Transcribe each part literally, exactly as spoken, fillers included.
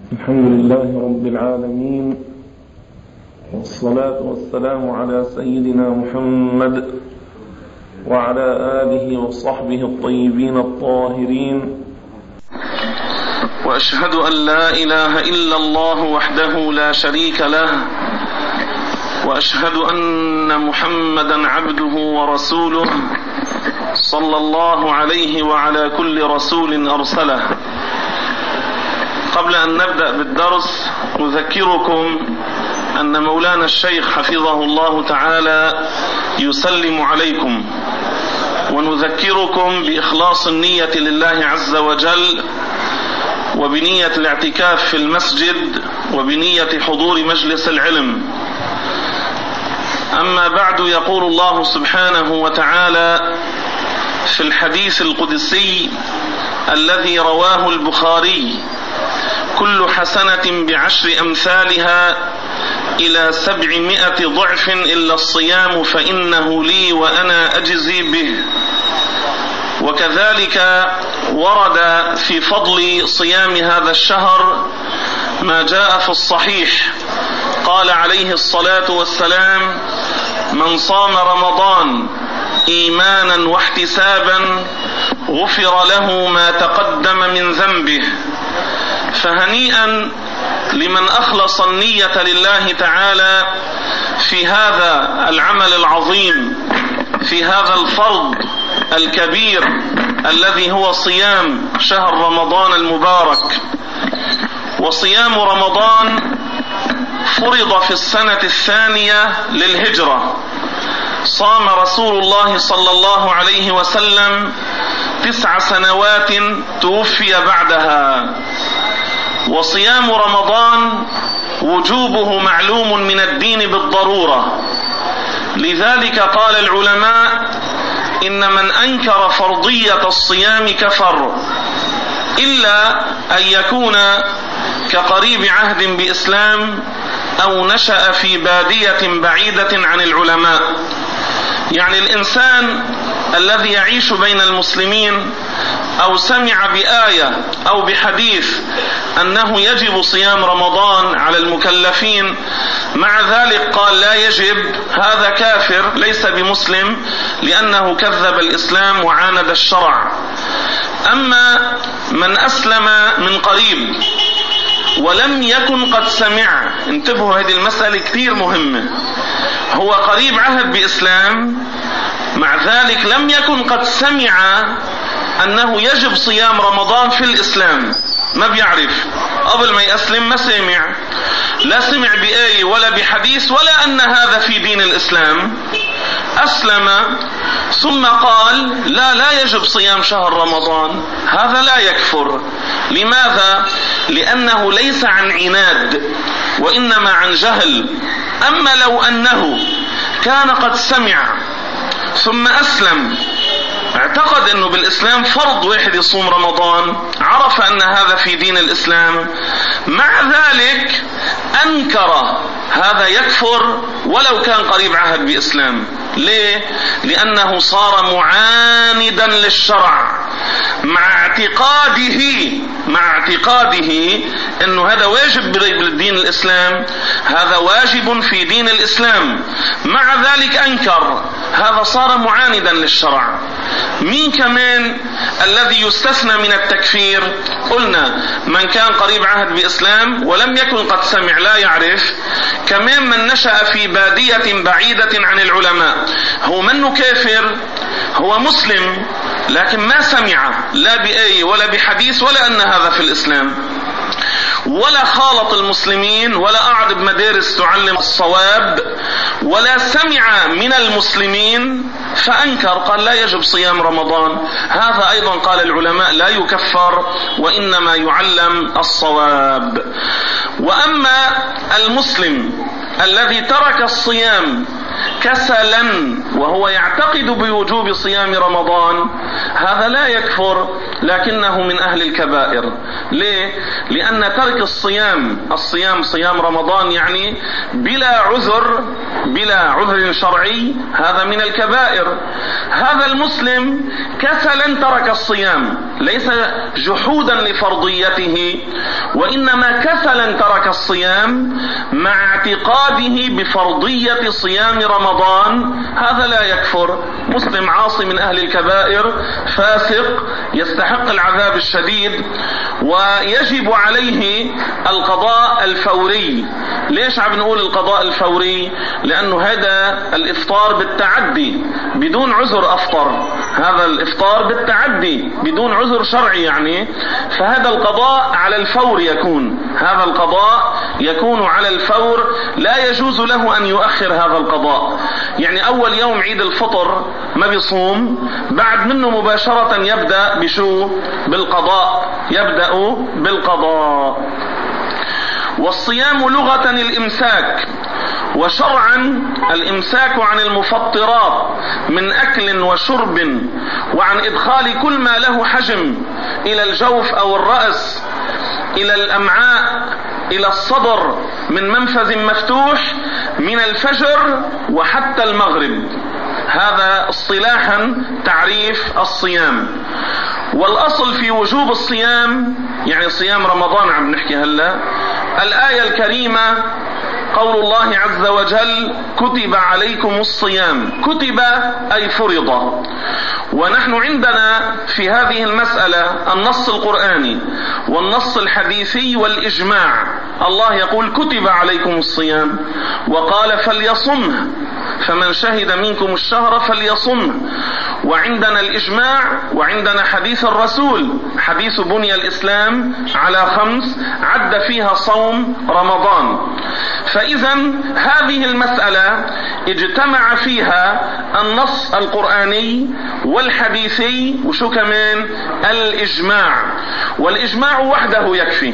الحمد لله رب العالمين، والصلاة والسلام على سيدنا محمد وعلى آله وصحبه الطيبين الطاهرين. وأشهد أن لا إله إلا الله وحده لا شريك له، وأشهد أن محمدا عبده ورسوله صلى الله عليه وعلى كل رسول أرسله. قبل أن نبدأ بالدرس نذكركم أن مولانا الشيخ حفظه الله تعالى يسلم عليكم، ونذكركم بإخلاص النية لله عز وجل، وبنية الاعتكاف في المسجد، وبنية حضور مجلس العلم. أما بعد، يقول الله سبحانه وتعالى في الحديث القدسي الذي رواه البخاري: كل حسنة بعشر أمثالها إلى سبعمائة ضعف إلا الصيام فإنه لي وأنا أجزي به. وكذلك ورد في فضل صيام هذا الشهر ما جاء في الصحيح، قال عليه الصلاة والسلام: من صام رمضان إيمانا واحتسابا غفر له ما تقدم من ذنبه. فهنيئا لمن أخلص النية لله تعالى في هذا العمل العظيم، في هذا الفرض الكبير الذي هو صيام شهر رمضان المبارك. وصيام رمضان فرض في السنة الثانية للهجرة، صام رسول الله صلى الله عليه وسلم تسع سنوات توفي بعدها. وصيام رمضان وجوبه معلوم من الدين بالضرورة، لذلك قال العلماء: إن من أنكر فرضية الصيام كفر، إلا أن يكون كقريب عهد بإسلام أو نشأ في بادية بعيدة عن العلماء. يعني الإنسان الذي يعيش بين المسلمين أو سمع بآية أو بحديث أنه يجب صيام رمضان على المكلفين، مع ذلك قال لا يجب، هذا كافر ليس بمسلم، لأنه كذب الإسلام وعاند الشرع. أما من أسلم من قريب ولم يكن قد سمع، انتبهوا هذه المسألة كثير مهمة، هو قريب عهد بإسلام، مع ذلك لم يكن قد سمع أنه يجب صيام رمضان في الإسلام، ما بيعرف، قبل ما يأسلم ما سمع، لا سمع بآية ولا بحديث ولا أن هذا في دين الإسلام. أسلم ثم قال لا لا يجب صيام شهر رمضان، هذا لا يكفر. لماذا؟ لأنه ليس عن عناد وإنما عن جهل. أما لو أنه كان قد سمع ثم أسلم، اعتقد أنه بالإسلام فرض واحد يصوم رمضان، عرف أن هذا في دين الإسلام، مع ذلك أنكر، هذا يكفر ولو كان قريب عهد بإسلام. ليه؟ لأنه صار معاندا للشرع، مع اعتقاده مع اعتقاده أنه هذا واجب بالدين الإسلام، هذا واجب في دين الإسلام، مع ذلك أنكر، هذا صار معاندا للشرع. مين كمان الذي يستثنى من التكفير؟ قلنا من كان قريب عهد بإسلام ولم يكن قد سمع لا يعرف، كمان من نشأ في بادية بعيدة عن العلماء. هو منه كافر، هو مسلم لكن ما سمع لا بآية ولا بحديث ولا أن هذا في الإسلام، ولا خالط المسلمين ولا قعد بمدارس تعلم الصواب ولا سمع من المسلمين فأنكر، قال لا يجب صيام رمضان. هذا أيضا قال العلماء لا يكفر وإنما يعلم الصواب. وأما المسلم الذي ترك الصيام كسلا وهو يعتقد بوجوب صيام رمضان، هذا لا يكفر لكنه من أهل الكبائر. ليه؟ لأن ترك الصيام الصيام صيام رمضان يعني بلا عذر بلا عذر شرعي، هذا من الكبائر. هذا المسلم كسلا ترك الصيام، ليس جحودا لفرضيته، وإنما كسلا ترك الصيام مع اعتقاده بفرضية صيام رمضان، هذا لا يكفر، مسلم عاصي من أهل الكبائر، فاسق يستحق العذاب الشديد، ويجب عليه القضاء الفوري. ليش عم نقول القضاء الفوري؟ لأنه هذا الإفطار بالتعدي بدون عذر أفطر، هذا الإفطار بالتعدي بدون عذر شرعي يعني، فهذا القضاء على الفور يكون، هذا القضاء يكون على الفور، لا يجوز له أن يؤخر هذا القضاء. يعني أول يوم عيد الفطر ما بيصوم، بعد منه مباشرة يبدأ بشو؟ بالقضاء، يبدأ بالقضاء. والصيام لغة الإمساك، وشرعا الإمساك عن المفطرات من أكل وشرب، وعن إدخال كل ما له حجم إلى الجوف أو الرأس، إلى الأمعاء، إلى الصدر من منفذ مفتوح من الفجر وحتى المغرب. هذا اصطلاحا تعريف الصيام. والأصل في وجوب الصيام، يعني صيام رمضان عم نحكي هلا، الآية الكريمة قول الله عز وجل: كتب عليكم الصيام، كتب أي فرض. ونحن عندنا في هذه المسألة النص القرآني والنص الحديثي والإجماع. الله يقول: كتب عليكم الصيام، وقال: فليصمه، فمن شهد منكم الشهر فليصمه. وعندنا الإجماع، وعندنا حديث الرسول، حديث بني الإسلام على خمس، عد فيها صوم رمضان. فإذا هذه المسألة اجتمع فيها النص القرآني والحديثي، وشو كمان؟ الإجماع. والإجماع وحده يكفي،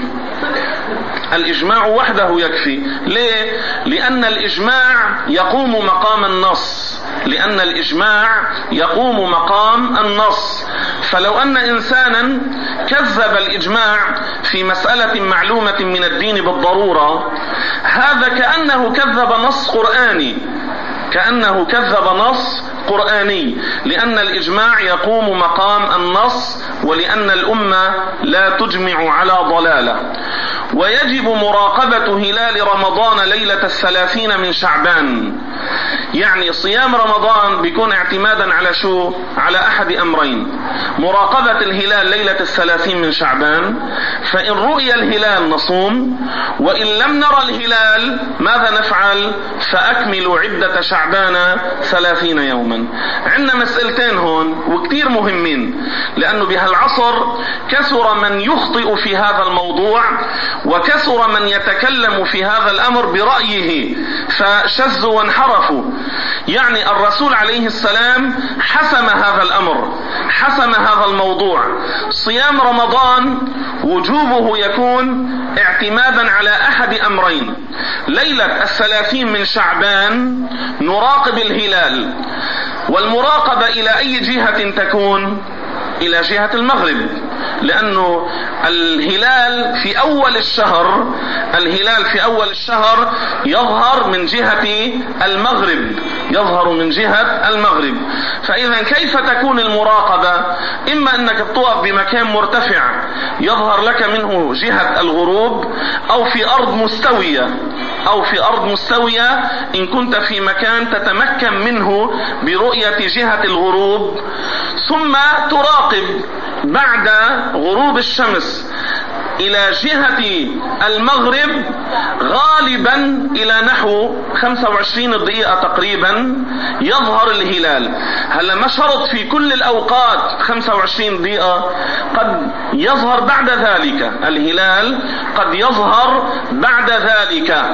الإجماع وحده يكفي. ليه؟ لأن الإجماع يقوم مقام النص، لأن الإجماع يقوم مقام النص. فلو أن إنسانا كذب الإجماع في مسألة معلومة من الدين بالضرورة، هذا كأنه كذب نص قرآني، كأنه كذب نص قرآني، لأن الإجماع يقوم مقام النص، ولأن الأمة لا تجمع على ضلالة. ويجب مراقبة هلال رمضان ليلة الثلاثين من شعبان. يعني صيام رمضان بيكون اعتمادا على شو؟ على أحد أمرين: مراقبة الهلال ليلة الثلاثين من شعبان، فإن رؤي الهلال نصوم، وإن لم نرى الهلال ماذا نفعل؟ فأكملوا عدة شعبان ثلاثين يوما. عندنا مسألتين هون وكتير مهمين، لأنه بهالعصر كثر من يخطئ في هذا الموضوع، وكثر من يتكلم في هذا الأمر برأيه، فشزوا وانحرفوا. يعني الرسول عليه السلام حسم هذا الأمر، حسم هذا الموضوع. صيام رمضان وجوبه يكون اعتمادا على أحد أمرين: ليلة الثلاثين من شعبان نراقب الهلال، والمراقبة إلى أي جهة تكون؟ إلى جهة المغرب، لأنه الهلال في أول الشهر، الهلال في أول الشهر يظهر من جهة المغرب، يظهر من جهة المغرب. فإذا كيف تكون المراقبة؟ إما أنك تقف بمكان مرتفع يظهر لك منه جهة الغروب، أو في أرض مستوية، أو في أرض مستوية إن كنت في مكان تتمكن منه برؤية جهة الغروب، ثم تراقب بعد غروب الشمس إلى جهة المغرب غالبا إلى نحو خمسة وعشرين دقيقة تقريبا يظهر الهلال. هلا ما شرط في كل الأوقات خمسة وعشرين دقيقة، قد يظهر بعد ذلك الهلال، قد يظهر بعد ذلك،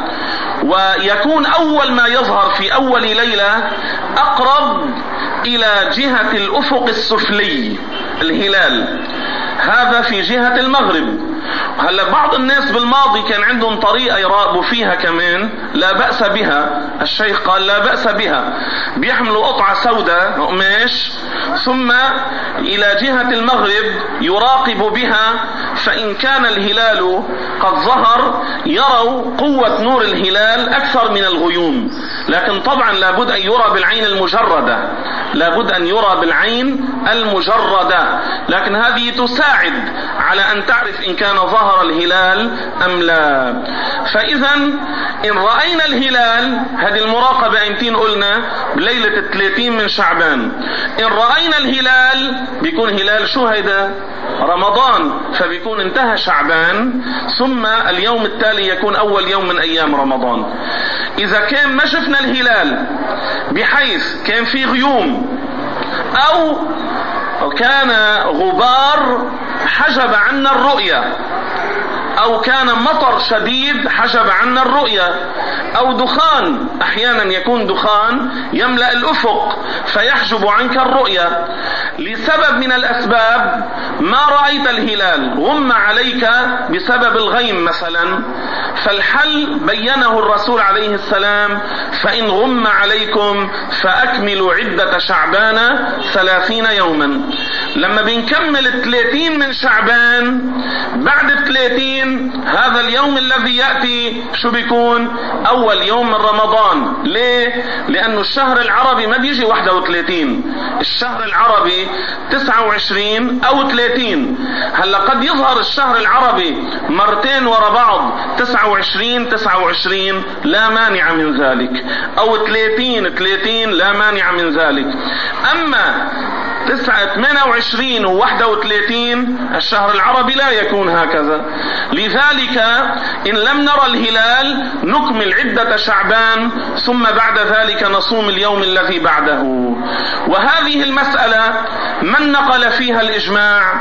ويكون أول ما يظهر في أول ليلة أقرب إلى جهة الأفق السفلي الهلال، هذا في جهة المغرب. هلا بعض الناس بالماضي كان عندهم طريقة يراقبوا فيها كمان لا بأس بها، الشيخ قال لا بأس بها، بيحملوا قطعة سوداء قماش ثم إلى جهة المغرب يراقبوا بها، فإن كان الهلال قد ظهر يروا قوة نور الهلال أكثر من الغيوم، لكن طبعا لابد أن يرى بالعين المجردة، لابد أن يرى بالعين المجردة، لكن هذه تساعد على أن تعرف إن كان ظهر الهلال أم لا. فإذا إن رأينا الهلال، هذه المراقبة أمتين قلنا بليلة الثلاثين من شعبان، إن رأينا الهلال بيكون هلال شو هيدا؟ رمضان، فبيكون انتهى شعبان، ثم اليوم التالي يكون أول يوم من أيام رمضان. إذا كان ما شفنا الهلال بحيث كان في غيوم أو كان غبار حجب عنا الرؤية، أو كان مطر شديد حجب عنا الرؤية، أو دخان، أحيانا يكون دخان يملأ الأفق فيحجب عنك الرؤية، لسبب من الأسباب ما رأيت الهلال، غم عليك بسبب الغيم مثلا، فالحل بينه الرسول عليه السلام: فإن غم عليكم فأكملوا عدة شعبان ثلاثين يوما. لما بنكمل الثلاثين من شعبان، بعد الثلاثين هذا اليوم الذي يأتي شو بيكون؟ أول يوم من رمضان. ليه؟ لأنه الشهر العربي ما بيجي واحد وثلاثين، الشهر العربي تسعة وعشرين أو ثلاثين. هلا قد يظهر الشهر العربي مرتين ورا بعض، تسعة وعشرين تسعة وعشرين لا مانع من ذلك، أو ثلاثين ثلاثين لا مانع من ذلك. أما تسعة ثمانية وعشرين وواحد وثلاثين الشهر العربي لا يكون هكذا. لذلك إن لم نرى الهلال نكمل عدة شعبان، ثم بعد ذلك نصوم اليوم الذي بعده. وهذه المسألة من نقل فيها الإجماع؟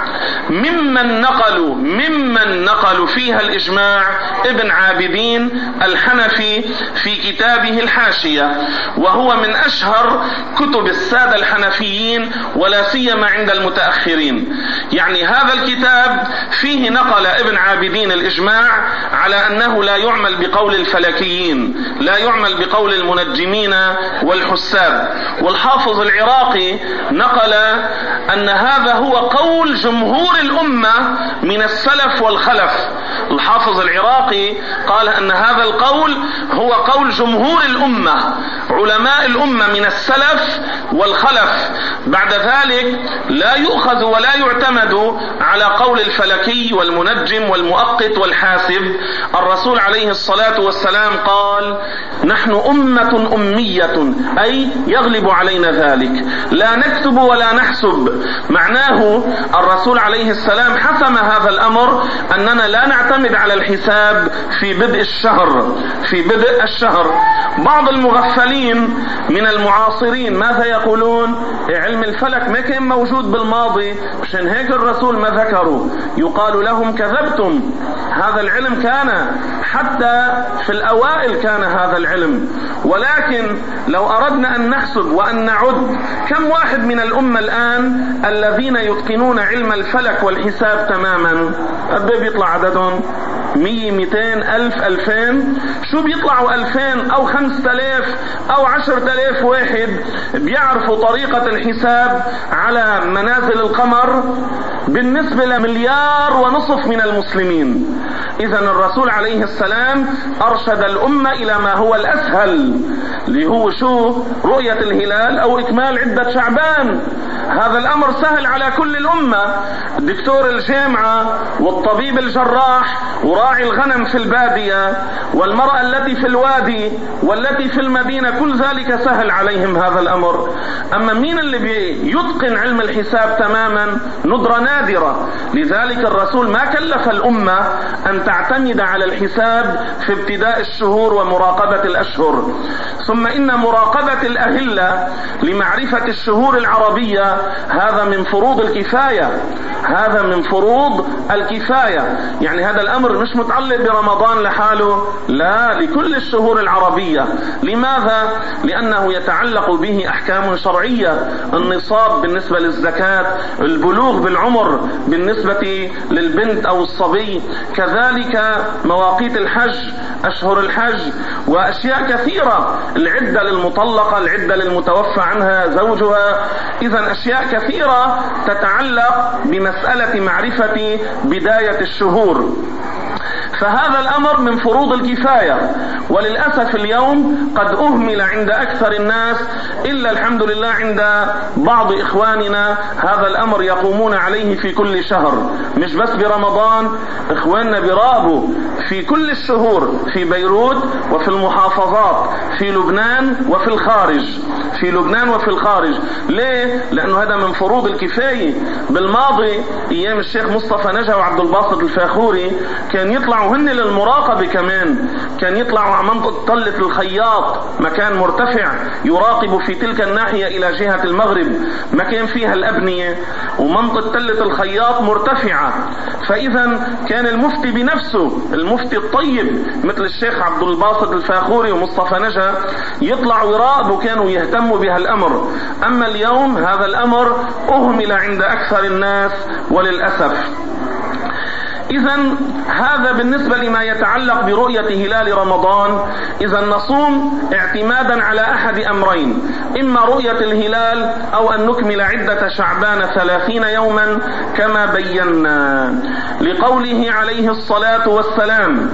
ممن نقلوا ممن نقلوا فيها الإجماع ابن عابدين الحنفي في كتابه الحاشية، وهو من أشهر كتب السادة الحنفيين ولا سيما عند المتأخرين. يعني هذا الكتاب فيه نقل ابن عابدين الإجماع على أنه لا يعمل بقول الفلكيين، لا يعمل بقول المنجمين والحساب. والحافظ العراقي نقل أن هذا هو قول جمهور الأمة من السلف والخلف. الحافظ العراقي قال أن هذا القول هو قول جمهور الأمة، علماء الأمة من السلف والخلف. بعد ذلك لا يؤخذ ولا يعتمد على قول الفلكي والمنجم والمؤقت والحاسب. الرسول عليه الصلاة والسلام قال: نحن أمة أمية، أي يغلب علينا ذلك، لا نكتب ولا نحسب. معناه الرسول عليه السلام حسم هذا الأمر أننا لا نعتمد على الحساب في بدء الشهر في بدء الشهر. بعض المغفلين من المعاصرين ماذا يقولون؟ علم الفلك ما كان موجود بالماضي، عشان هيك الرسول ما ذكره. يقال لهم: كذبتم، هذا العلم كان حتى في الأوائل، كان هذا العلم. ولكن لو أردنا أن نحسب وأن نعد كم واحد من الأمة الآن الذين يتقنون علم الفلك والحساب تماما، قد بيطلع عددهم؟ مية ميتين ألف ألفين؟ شو بيطلعوا ألفين أو خمسة آلاف أو عشرة آلاف واحد بيعرفوا طريقة الحساب على منازل القمر بالنسبة لمليار ونصف من المسلمين. إذن الرسول عليه السلام أرشد الأمة إلى ما هو الأسهل، اللي هو شو؟ رؤية الهلال أو إكمال عدة شعبان. هذا الأمر سهل على كل الأمة. دكتور الجامعة والطبيب الجراح وراعي الغنم في البادية والمرأة التي في الوادي والتي في المدينة، كل ذلك سهل عليهم هذا الأمر. أما مين اللي بيتقن علم الحساب تماما؟ ندرة نادرة. لذلك الرسول ما كلف الأمة أن تعتمد على الحساب في ابتداء الشهور ومراقبة الأشهر. ثم إن مراقبة الأهلة لمعرفة الشهور العربية هذا من فروض الكفاية. هذا من فروض الكفاية. يعني هذا الأمر مش متعلق برمضان لحاله، لا، لكل الشهور العربية. لماذا؟ لأنه يتعلق به أحكام شرعية، النصاب بالنسبة للزكاة، البلوغ بالعمر بالنسبة للبنت أو الصبي، كذلك مواقيت الحج، أشهر الحج، وأشياء كثيرة، العدة للمطلقة، العدة للمتوفى عنها زوجها. إذن أشياء كثيرة تتعلق بمسألة معرفة بداية الشهور. فهذا الأمر من فروض الكفاية، وللأسف اليوم قد أهمل عند أكثر الناس، إلا الحمد لله عند بعض إخواننا هذا الأمر يقومون عليه في كل شهر، مش بس برمضان. إخواننا بيراقبوا في كل الشهور، في بيروت وفي المحافظات، في لبنان وفي الخارج، في لبنان وفي الخارج. ليه؟ لأنه هذا من فروض الكفاية. بالماضي أيام الشيخ مصطفى نجا وعبد الباسط الفاخوري كان يطلعوا هن للمراقبة، كمان كان يطلعوا على منطقة طلة الخياط، مكان مرتفع، يراقبوا في تلك الناحية إلى جهة المغرب، مكان فيها الأبنية، ومنطقة طلة الخياط مرتفعة. فإذا كان المفتي بنفسه، المفتي الطيب مثل الشيخ عبد الباسط الفاخوري ومصطفى نجا، يطلعوا يراقبوا، كانوا يهتموا بهالأمر. أما اليوم هذا الأمر أهمل عند أكثر الناس وللأسف. إذن هذا بالنسبة لما يتعلق برؤية هلال رمضان. إذن نصوم اعتمادا على أحد أمرين: إما رؤية الهلال أو أن نكمل عدة شعبان ثلاثين يوما كما بينا، لقوله عليه الصلاة والسلام: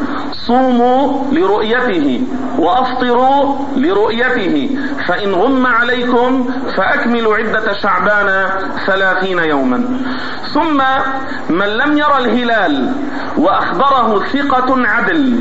صوموا لرؤيته وأفطروا لرؤيته، فإن غم عليكم فأكملوا عدة شعبان ثلاثين يوما. ثم من لم يرى الهلال وأخبره ثقة عدل،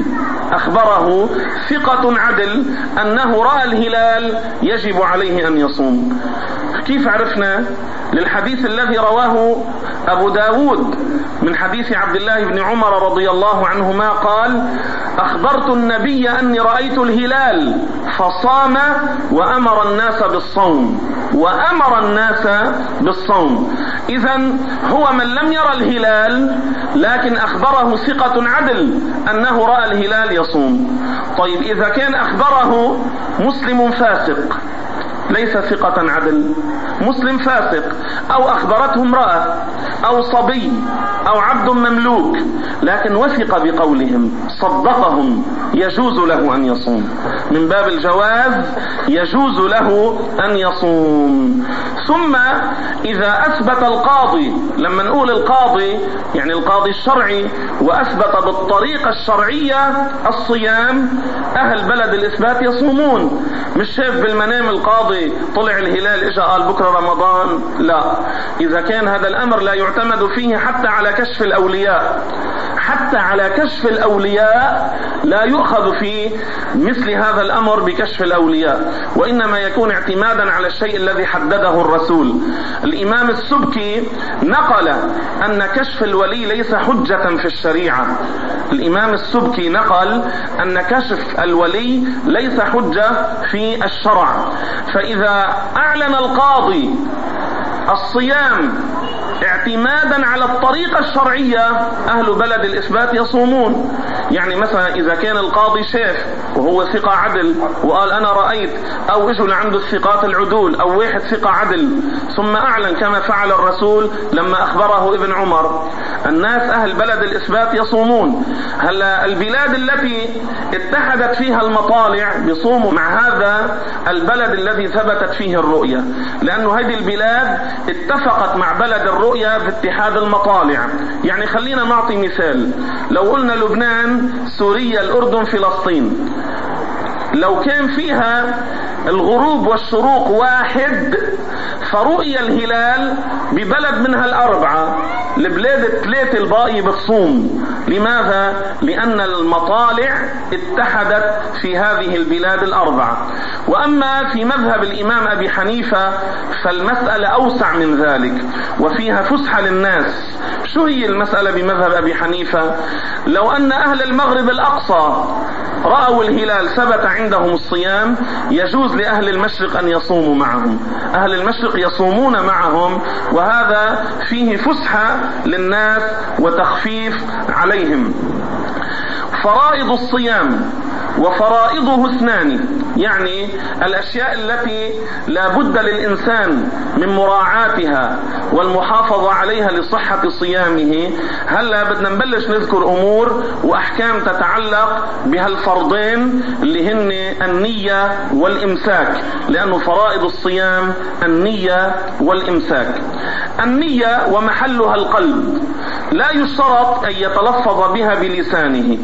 أخبره ثقة عدل أنه رأى الهلال، يجب عليه أن يصوم. كيف عرفنا؟ للحديث الذي رواه أبو داود من حديث عبد الله بن عمر رضي الله عنهما قال: أخبرت النبي أني رأيت الهلال فصام وأمر الناس بالصوم، وأمر الناس بالصوم. إذن هو من لم يرى الهلال لكن أخبره ثقة عدل أنه رأى الهلال يصوم. طيب إذا كان أخبره مسلم فاسق، ليس ثقة عدل، مسلم فاسق، أو أخبرته امرأة أو صبي أو عبد مملوك، لكن وثق بقولهم، صدقهم، يجوز له أن يصوم، من باب الجواز يجوز له أن يصوم. ثم إذا أثبت القاضي، لما نقول القاضي يعني القاضي الشرعي، وأثبت بالطريقة الشرعية الصيام، أهل بلد الإثبات يصومون. مش شايف بالمنام القاضي طلع الهلال إجا قال بكرة رمضان، لا. إذا كان هذا الأمر لا يعتمد فيه حتى على كشف الأولياء، حتى على كشف الأولياء لا يؤخذ في مثل هذا الأمر بكشف الأولياء، وإنما يكون اعتمادا على الشيء الذي حدده الرسول. الإمام السبكي نقل أن كشف الولي ليس حجة في الشريعة. الإمام السبكي نقل أن كشف الولي ليس حجة في الشرع. فإذا أعلن القاضي الصيام اعتمادا على الطريقة الشرعية، أهل بلد الإثبات يصومون. يعني مثلا إذا كان القاضي شاف وهو ثقة عدل وقال أنا رأيت، أو إجوا لعنده الثقات العدول أو واحد ثقة عدل ثم أعلن كما فعل الرسول لما أخبره ابن عمر، الناس أهل بلد الإثبات يصومون. هلا البلاد التي اتحدت فيها المطالع بيصوموا مع هذا البلد الذي ثبتت فيه الرؤية، لأنه هذه البلاد اتفقت مع بلد الرؤية في اتحاد المطالع. يعني خلينا نعطي مثال، لو قلنا لبنان، سوريا، الأردن، فلسطين، لو كان فيها الغروب والشروق واحد، فرؤية الهلال ببلد منها الأربعة، البلاد الثلاثة الباقي بتصوم. لماذا؟ لأن المطالع اتحدت في هذه البلاد الأربعة. وأما في مذهب الإمام أبي حنيفة فالمسألة أوسع من ذلك وفيها فسحة للناس. شو هي المسألة بمذهب أبي حنيفة؟ لو أن أهل المغرب الأقصى رأوا الهلال ثبت عندهم الصيام، يجوز لأهل المشرق أن يصوموا معهم. أهل المشرق يصومون معهم، وهذا فيه فسحة للناس وتخفيف عليهم. فرائض الصيام وفرائضه اثنان، يعني الأشياء التي لا بد للإنسان من مراعاتها والمحافظة عليها لصحة صيامه. هلا بدنا نبلش نذكر أمور وأحكام تتعلق بهالفرضين اللي هن النية والإمساك، لأنه فرائض الصيام النية والإمساك. النية ومحلها القلب، لا يشترط أن يتلفظ بها بلسانه،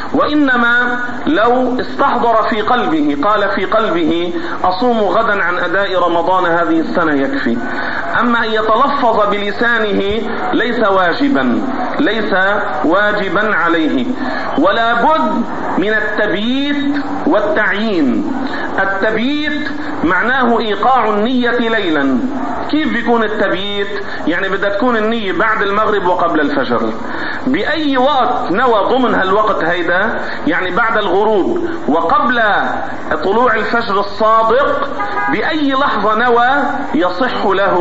وإنما لو استحضر في قلبه، قال في قلبه أصوم غدا عن أداء رمضان هذه السنة يكفي. أما أن يتلفظ بلسانه ليس واجبا، ليس واجبا عليه. ولا بد من التبييت والتعيين. التبييت معناه إيقاع النية ليلا. كيف بيكون التبييت؟ يعني بدها تكون النية بعد المغرب وقبل الفجر. بأي وقت نوى ضمن هالوقت هيدا، يعني بعد الغروب وقبل طلوع الفجر الصادق، بأي لحظة نوى يصح له.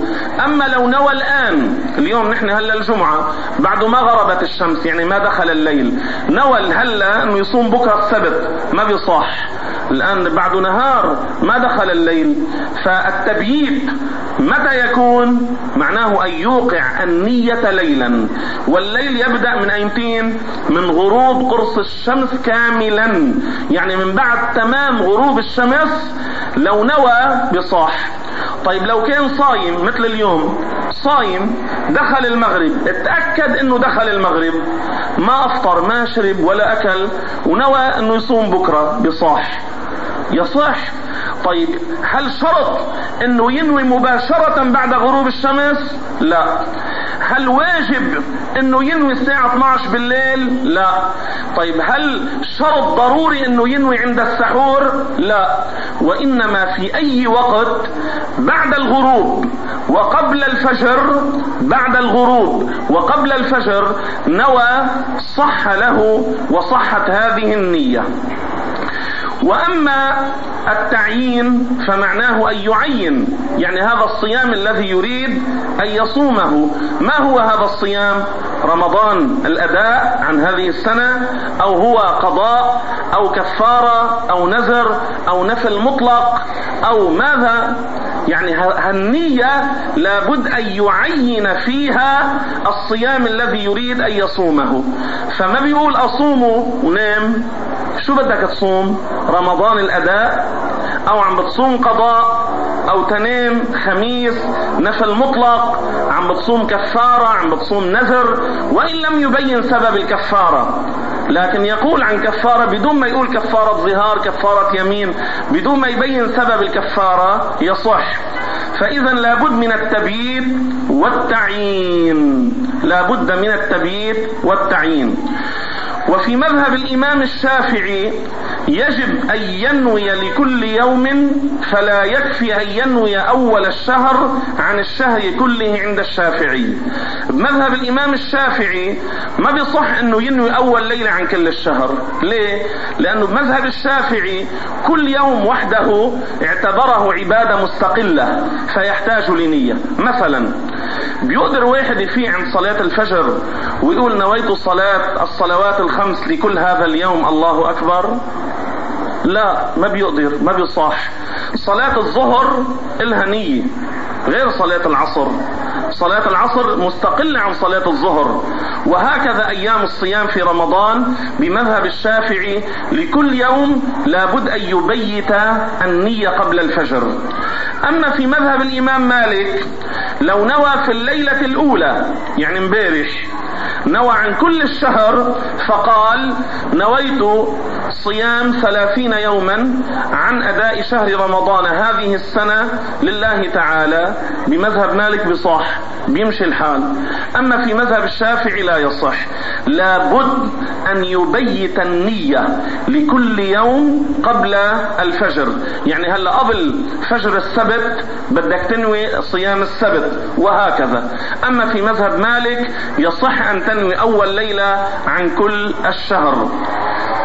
أما لو نوى الآن، اليوم نحن هلا الجمعة بعد ما غربت الشمس، يعني ما دخل الليل، نوى هلا أنه يصوم بكرة السبت، ما بيصح. الآن بعد نهار ما دخل الليل. فالتبييت متى يكون؟ معناه أن يوقع النية ليلا، والليل يبدأ من أيمتين؟ من غروب قرص الشمس كاملا، يعني من بعد تمام غروب الشمس لو نوى بصاح. طيب لو كان صايم مثل اليوم، صايم دخل المغرب، اتأكد انه دخل المغرب، ما افطر ما شرب ولا اكل، ونوى انه يصوم بكرة بصاح، يصح. طيب هل شرط انه ينوي مباشرة بعد غروب الشمس؟ لا. هل واجب انه ينوي الساعة اثني عشر بالليل؟ لا. طيب هل شرط ضروري انه ينوي عند السحور؟ لا. وانما في اي وقت بعد الغروب وقبل الفجر، بعد الغروب وقبل الفجر نوى، صح له وصحت هذه النية. وأما التعيين فمعناه أن يعين، يعني هذا الصيام الذي يريد أن يصومه، ما هو هذا الصيام؟ رمضان الأداء عن هذه السنة، أو هو قضاء أو كفارة أو نذر أو نفل مطلق أو ماذا؟ يعني هالنية لابد أن يعين فيها الصيام الذي يريد أن يصومه. فما بيقول أصوم ونام. شو بدك تصوم؟ رمضان الأداء، أو عم بتصوم قضاء، أو تنام خميس نفل مطلق، عم بتصوم كفارة، عم بتصوم نذر، وإن لم يبين سبب الكفارة، لكن يقول عن كفارة بدون ما يقول كفارة ظهار، كفارة يمين، بدون ما يبين سبب الكفارة يصح. فإذا لابد من التبييت والتعيين، لابد من التبييت والتعيين. وفي مذهب الإمام الشافعي يجب أن ينوي لكل يوم، فلا يكفي أن ينوي أول الشهر عن الشهر كله عند الشافعي. بمذهب الإمام الشافعي ما بيصح أنه ينوي أول ليلة عن كل الشهر. ليه؟ لأنه بمذهب الشافعي كل يوم وحده اعتبره عبادة مستقلة فيحتاج لنية. مثلا بيقدر واحد يفيع عند صلاة الفجر ويقول نويت صلاة الصلوات الخمس لكل هذا اليوم، الله أكبر؟ لا، ما بيقدر، ما بيصح. صلاة الظهر إلها نية غير صلاة العصر، صلاة العصر مستقلة عن صلاة الظهر. وهكذا أيام الصيام في رمضان بمذهب الشافعي لكل يوم لابد أن يبيت النية قبل الفجر. أما في مذهب الإمام مالك لو نوى في الليلة الأولى، يعني امبارح، نوى عن كل الشهر فقال نويت صيام ثلاثين يوما عن أداء شهر رمضان هذه السنة لله تعالى، بمذهب مالك بصح، بيمشي الحال. أما في مذهب الشافعي لا يصح، لابد أن يبيت النية لكل يوم قبل الفجر. يعني هلا قبل فجر السبت بدك تنوي صيام السبت، وهكذا. أما في مذهب مالك يصح أن تنوي أول ليلة عن كل الشهر.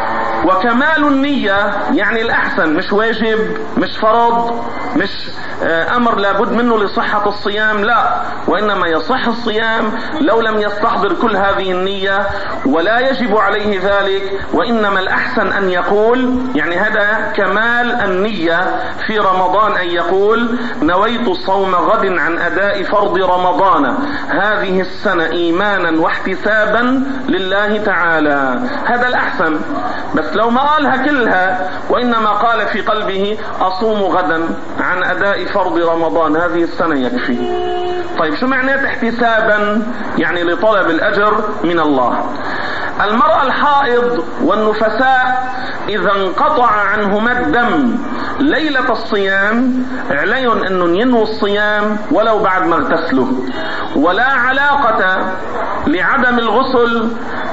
وكمال النية يعني الأحسن، مش واجب، مش فرض، مش أمر لابد منه لصحة الصيام، لا، وإنما يصح الصيام لو لم يستحضر كل هذه النية، ولا يجب عليه ذلك، وإنما الأحسن أن يقول، يعني هذا كمال النية في رمضان، أن يقول نويت صوم غد عن أداء فرض رمضان هذه السنة إيمانا واحتسابا لله تعالى، هذا الأحسن. بس لو ما قالها كلها وإنما قال في قلبه أصوم غدا عن أداء فرض رمضان هذه السنة يكفي. طيب شو معنى احتسابا؟ يعني لطلب الأجر من الله. المرأة الحائض والنفساء إذا انقطع عنهما الدم ليلة الصيام عليهم أن ينووا الصيام ولو بعد ما اغتسلوا، ولا علاقة لعدم الغسل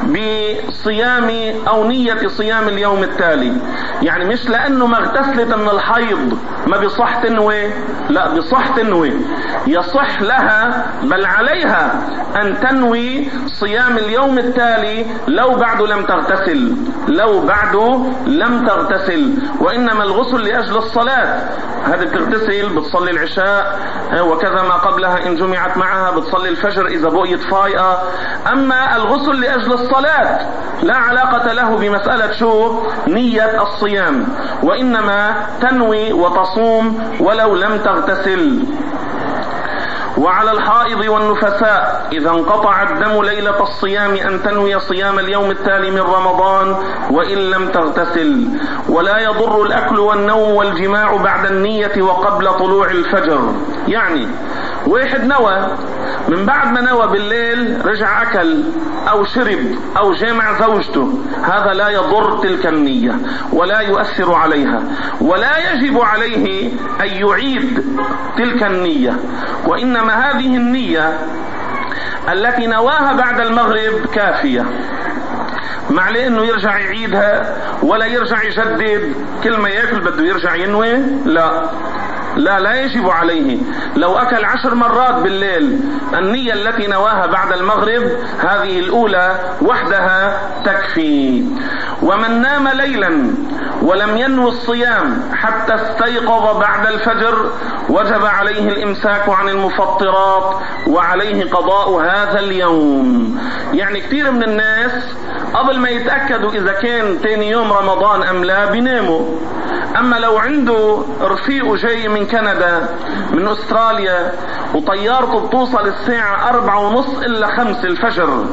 بصيام أو نية صيام اليوم التالي. يعني مش لأنه ما اغتسلت من الحيض ما بصح تنوي، لا، بصح تنوي، يصح لها بل عليها أن تنوي صيام اليوم التالي لو بعد لم تغتسل، لو بعد لم تغتسل، وإنما الغسل لأجل الصلاة. هذه بتغتسل بتصلي العشاء وكذا ما قبلها إن جمعت معها، بتصلي الفجر إذا بقيت فايقة. أما الغسل لأجل الصلاة لا علاقة له بمسألة شو نية الصيام، وإنما تنوي وتصوم ولو لم تغتسل. وعلى الحائض والنفساء إذا انقطع الدم ليلة الصيام أن تنوي صيام اليوم التالي من رمضان وإن لم تغتسل. ولا يضر الأكل والنوم والجماع بعد النية وقبل طلوع الفجر. يعني واحد نوى من بعد ما نوى بالليل رجع أكل أو شرب أو جامع زوجته، هذا لا يضر تلك النية ولا يؤثر عليها، ولا يجب عليه أن يعيد تلك النية، وإنما هذه النية التي نواها بعد المغرب كافية، مع لأنه يرجع يعيدها ولا يرجع يجدد، كل ما يأكل بده يرجع ينوي، لا لا لا يجب عليه. لو أكل عشر مرات بالليل النية التي نواها بعد المغرب هذه الأولى وحدها تكفي. ومن نام ليلا ولم ينوي الصيام حتى استيقظ بعد الفجر وجب عليه الإمساك عن المفطرات وعليه قضاء هذا اليوم. يعني كثير من الناس قبل ما يتأكدوا إذا كان تاني يوم رمضان أم لا بيناموا. أما لو عنده رفيقه جاي من كندا من أستراليا وطيارته بتوصل الساعة أربعة ونص إلا خمس الفجر،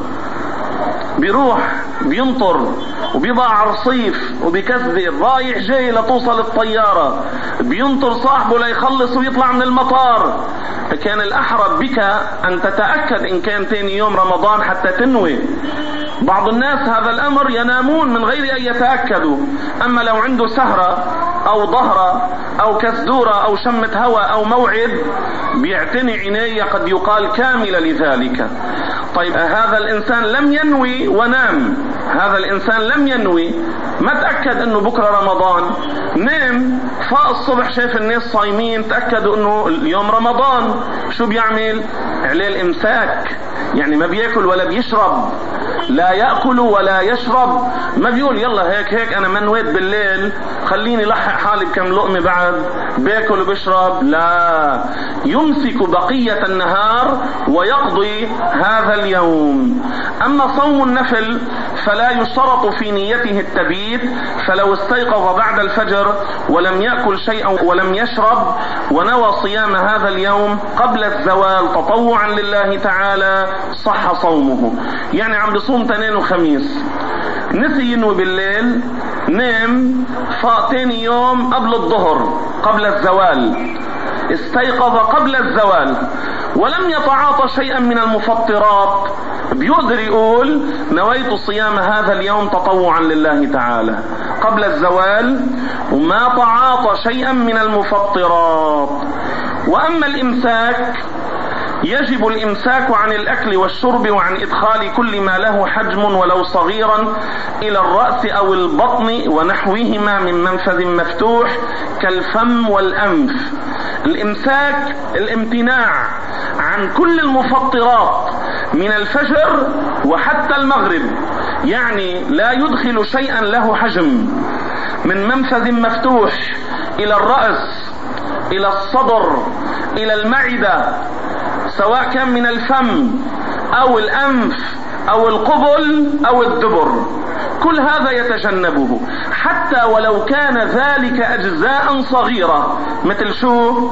بيروح بينطر وبيضع على الرصيف وبيكذب رايح جاي لتوصل الطيارة، بينطر صاحبه ليخلص ويطلع من المطار، كان الأحرى بك أن تتأكد إن كان تاني يوم رمضان حتى تنوي. بعض الناس هذا الأمر ينامون من غير أن يتأكدوا، أما لو عنده سهرة أو ظهرة أو كسدورة أو شمة هواء أو موعد بيعتني عناية قد يقال كاملة لذلك. طيب هذا الإنسان لم ينوي ونام، هذا الإنسان لم ينوي، ما تأكد أنه بكرة رمضان، نام فاق الصبح شاف الناس صايمين تأكدوا أنه اليوم رمضان، شو بيعمل؟ عليه الإمساك، يعني ما بيأكل ولا بيشرب، لا يأكل ولا يشرب، ما بيقول يلا هيك هيك أنا منويت بالليل خليني لحق حالي بكم لقمة بعد بيأكل وبيشرب، لا، يمسك بقية النهار ويقضي هذا اليوم. أما صوم النفل فلا يشترط في نيته التبيت، فلو استيقظ بعد الفجر ولم يأكل شيئا ولم يشرب ونوى صيام هذا اليوم قبل الزوال تطوعا لله تعالى صح صومه. يعني عم بصوم تنين وخميس، نسي ينوي بالليل، نام، فاق تاني يوم قبل الظهر قبل الزوال، استيقظ قبل الزوال ولم يتعاطى شيئا من المفطرات، بيقدر يقول نويت صيام هذا اليوم تطوعا لله تعالى قبل الزوال وما تعاطى شيئا من المفطرات. وأما الإمساك يجب الإمساك عن الأكل والشرب وعن إدخال كل ما له حجم ولو صغيرا إلى الرأس أو البطن ونحوهما من منفذ مفتوح كالفم والأنف. الإمساك الامتناع عن كل المفطرات من الفجر وحتى المغرب، يعني لا يدخل شيئا له حجم من منفذ مفتوح إلى الرأس إلى الصدر إلى المعدة، سواء كان من الفم أو الأنف أو القبل أو الدبر، كل هذا يتجنبه، حتى ولو كان ذلك أجزاء صغيرة. مثل شو؟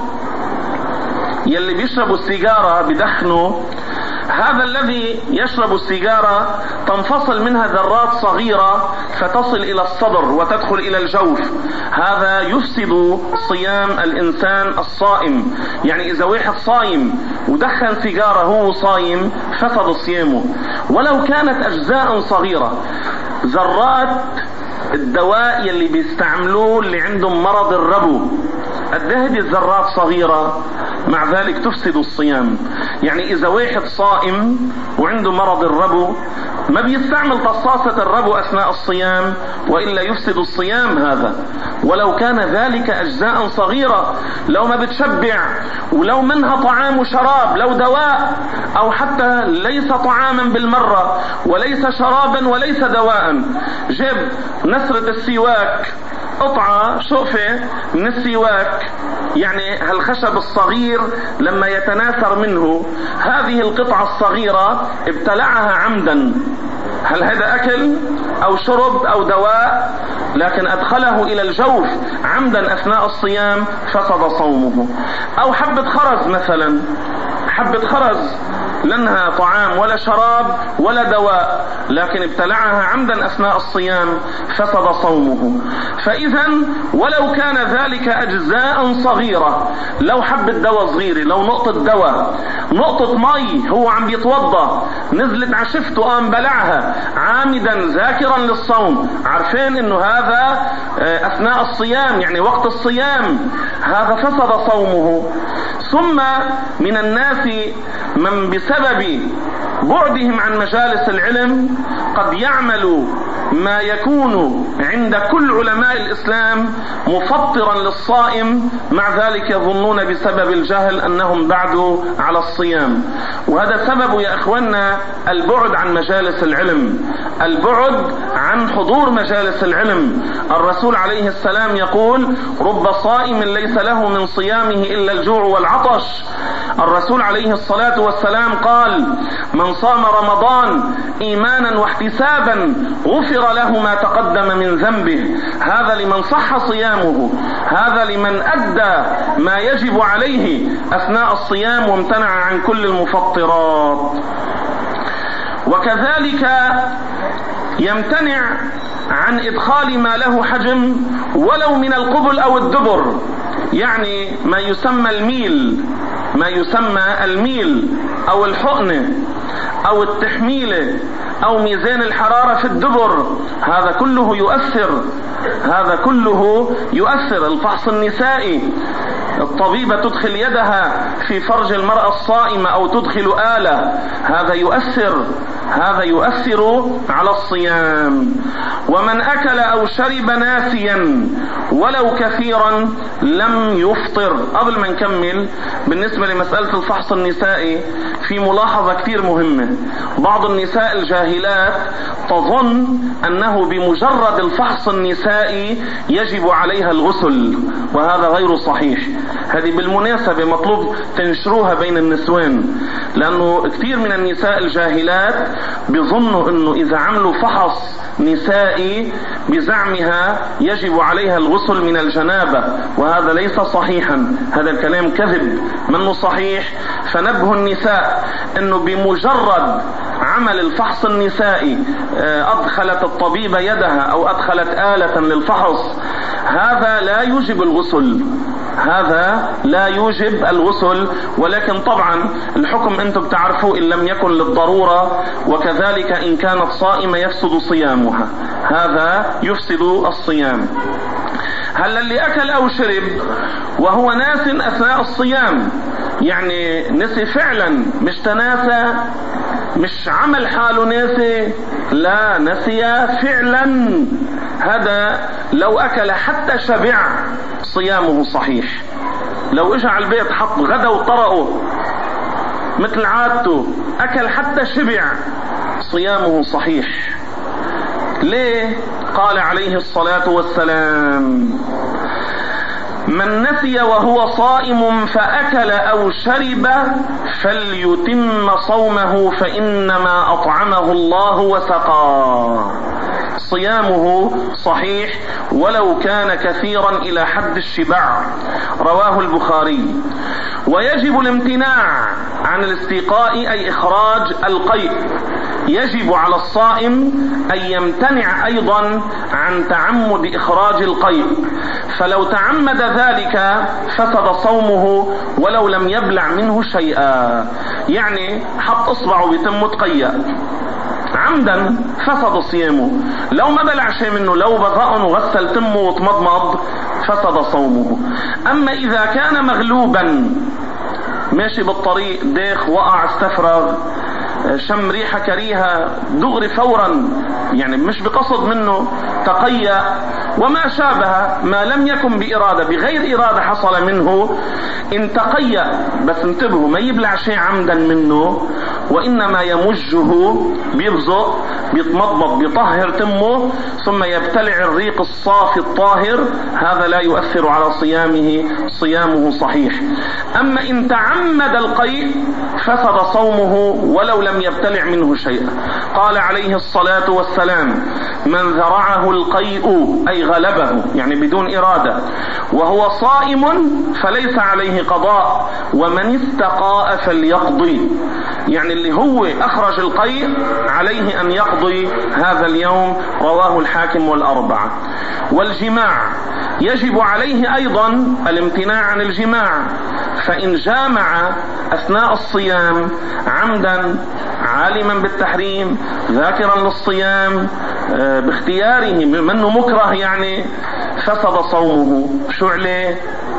يلي بيشربوا السيجارة بدخنوا، هذا الذي يشرب السيجارة تنفصل منها ذرات صغيرة فتصل إلى الصدر وتدخل إلى الجوف، هذا يفسد صيام الإنسان الصائم. يعني إذا واحد صايم ودخن سيجارة هو صايم فسد صيامه، ولو كانت أجزاء صغيرة. ذرات الدواء يلي بيستعملوه اللي عندهم مرض الربو، قد ايه هذه الذرات صغيرة، مع ذلك تفسد الصيام. يعني إذا واحد صائم وعنده مرض الربو ما بيستعمل تصاصة الربو أثناء الصيام، وإلا يفسد الصيام هذا، ولو كان ذلك أجزاء صغيرة، لو ما بتشبع، ولو منها طعام وشراب، لو دواء، أو حتى ليس طعاما بالمرة وليس شرابا وليس دواء. جيب نسرة السواك، قطعة شقفة من السواك، يعني هالخشب الصغير لما يتناثر منه، هذه القطعة الصغيرة ابتلعها عمدا، هل هذا أكل أو شرب أو دواء؟ لكن أدخله إلى الجوف عمدا أثناء الصيام فسد صومه. أو حبة خرز مثلا، حبة خرز لأنها طعام ولا شراب ولا دواء، لكن ابتلعها عمدا أثناء الصيام فسد صومه. فإذا ولو كان ذلك أجزاء صغيرة، لو حبة دواء صغيرة، لو نقطة دواء، نقطة مي هو عم بيتوضى نزلت عشفته قام بلعها عامدا ذاكرا للصوم، عارفين انه هذا اثناء الصيام يعني وقت الصيام، هذا فسد صومه. ثم من الناس من بسبب بعدهم عن مجالس العلم قد يعمل ما يكون عند كل علماء الإسلام مفطرا للصائم، مع ذلك يظنون بسبب الجهل أنهم بعدوا على الصيام. وهذا سبب يا أخوانا البعد عن مجالس العلم، البعد عن حضور مجالس العلم. الرسول عليه السلام يقول: رب صائم ليس له من صيامه إلا الجوع والعطش. الرسول عليه الصلاة والسلام قال: من صام رمضان إيمانا واحتسابا غفر له ما تقدم من ذنبه. هذا لمن صح صيامه، هذا لمن أدى ما يجب عليه أثناء الصيام وامتنع عن كل المفطرات. وكذلك يمتنع عن إدخال ما له حجم ولو من القبل أو الدبر، يعني ما يسمى الميل، ما يسمى الميل أو الحقنة أو التحميلة أو ميزان الحرارة في الدبر، هذا كله يؤثر، هذا كله يؤثر. الفحص النسائي، الطبيبة تدخل يدها في فرج المرأة الصائمة أو تدخل آلة، هذا يؤثر، هذا يؤثر على الصيام. ومن أكل أو شرب ناسيا ولو كثيرا لم يفطر. قبل ما نكمل بالنسبة لمسألة الفحص النسائي في ملاحظة كثير مهمة. بعض النساء الجاهلات تظن أنه بمجرد الفحص النسائي يجب عليها الغسل، وهذا غير صحيح. هذه بالمناسبة مطلوب تنشروها بين النسوان، لأنه كثير من النساء الجاهلات بيظنوا أنه إذا عملوا فحص نسائي بزعمها يجب عليها الغسل من الجنابة، وهذا ليس صحيحا، هذا الكلام كذب منه صحيح. فنبه النساء أنه بمجرد عمل الفحص النسائي أدخلت الطبيبة يدها أو أدخلت آلة للفحص، هذا لا يوجب الغسل، هذا لا يوجب الغسل. ولكن طبعا الحكم انتم بتعرفوا إن لم يكن للضرورة، وكذلك إن كانت صائمة يفسد صيامها، هذا يفسد الصيام. هل اللي أكل أو شرب وهو ناس أثناء الصيام، يعني نسي فعلا، مش تناسى، مش عمل حاله ناسي، لا، نسي فعلا، هذا لو أكل حتى شبع صيامه صحيح. لو اجى على البيت حط غدا وطرقه مثل عادته، أكل حتى شبع، صيامه صحيح. ليه؟ قال عليه الصلاة والسلام: من نسي وهو صائم فأكل أو شرب فليتم صومه فإنما أطعمه الله وسقاه. صيامه صحيح ولو كان كثيرا إلى حد الشبع، رواه البخاري. ويجب الامتناع عن الاستيقاء أي إخراج القيء، يجب على الصائم أن يمتنع أيضا عن تعمد إخراج القيء، فلو تعمد ذلك فسد صومه ولو لم يبلع منه شيئا. يعني حط إصبعه بتمه تقيأ عمدا فسد صيامه، لو ما بلع شيء منه، لو بطأ وغسل تمه وتمضمض فسد صومه. أما إذا كان مغلوبا ماشي بالطريق ديخ وقع استفرغ شم ريحة كريهة دغري فورا، يعني مش بقصد منه، تقيأ وما شابه ما لم يكن بإرادة، بغير إرادة حصل منه، إن تقيأ بس انتبهوا ما يبلع شيء عمدا منه، وإنما يمجه بيبزق بيتمضمض بيطهر تمه ثم يبتلع الريق الصافي الطاهر، هذا لا يؤثر على صيامه، صيامه صحيح. أما إن تعمد القيء فسد صومه ولو لم يبتلع منه شيئا. قال عليه الصلاة والسلام: من ذرعه القيء أي غلبه يعني بدون إرادة وهو صائم فليس عليه قضاء، ومن استقاء فليقضي، يعني اللي هو أخرج القيء عليه أن يقضي هذا اليوم، رواه الحاكم والأربعة. والجماع يجب عليه أيضا الامتناع عن الجماع، فإن جامع أثناء الصيام عمدا عالما بالتحريم ذاكرا للصيام باختياره منه مكره يعني فسد صومه. شو عليه؟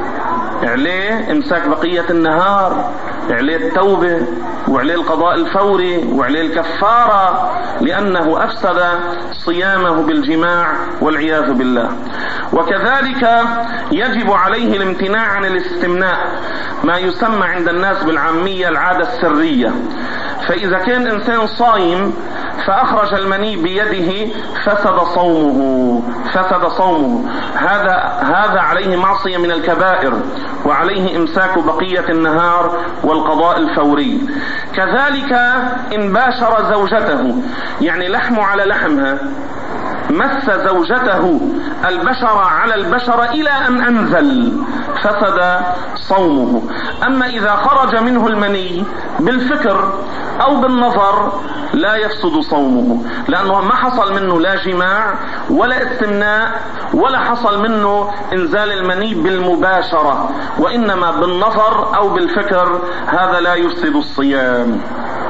عليه امساك بقية النهار، عليه التوبة، وعليه القضاء الفوري، وعليه الكفارة، لأنه أفسد صيامه بالجماع والعياذ بالله. وكذلك يجب عليه الامتناع عن الاستمناء، ما يسمى عند الناس بالعامية العادة السرية. فإذا كان إنسان صايم فأخرج المني بيده فسد صومه، فسد صومه، هذا هذا عليه معصية من الكبائر، وعليه إمساك بقية النهار والقضاء الفوري. كذلك إن باشر زوجته، يعني لحم على لحمها، مس زوجته البشر على البشر إلى أن أنزل فسد صومه. أما إذا خرج منه المني بالفكر أو بالنظر لا يفسد صومه، لأنه ما حصل منه لا جماع ولا استمناء ولا حصل منه إنزال المني بالمباشرة، وإنما بالنظر أو بالفكر، هذا لا يفسد الصيام.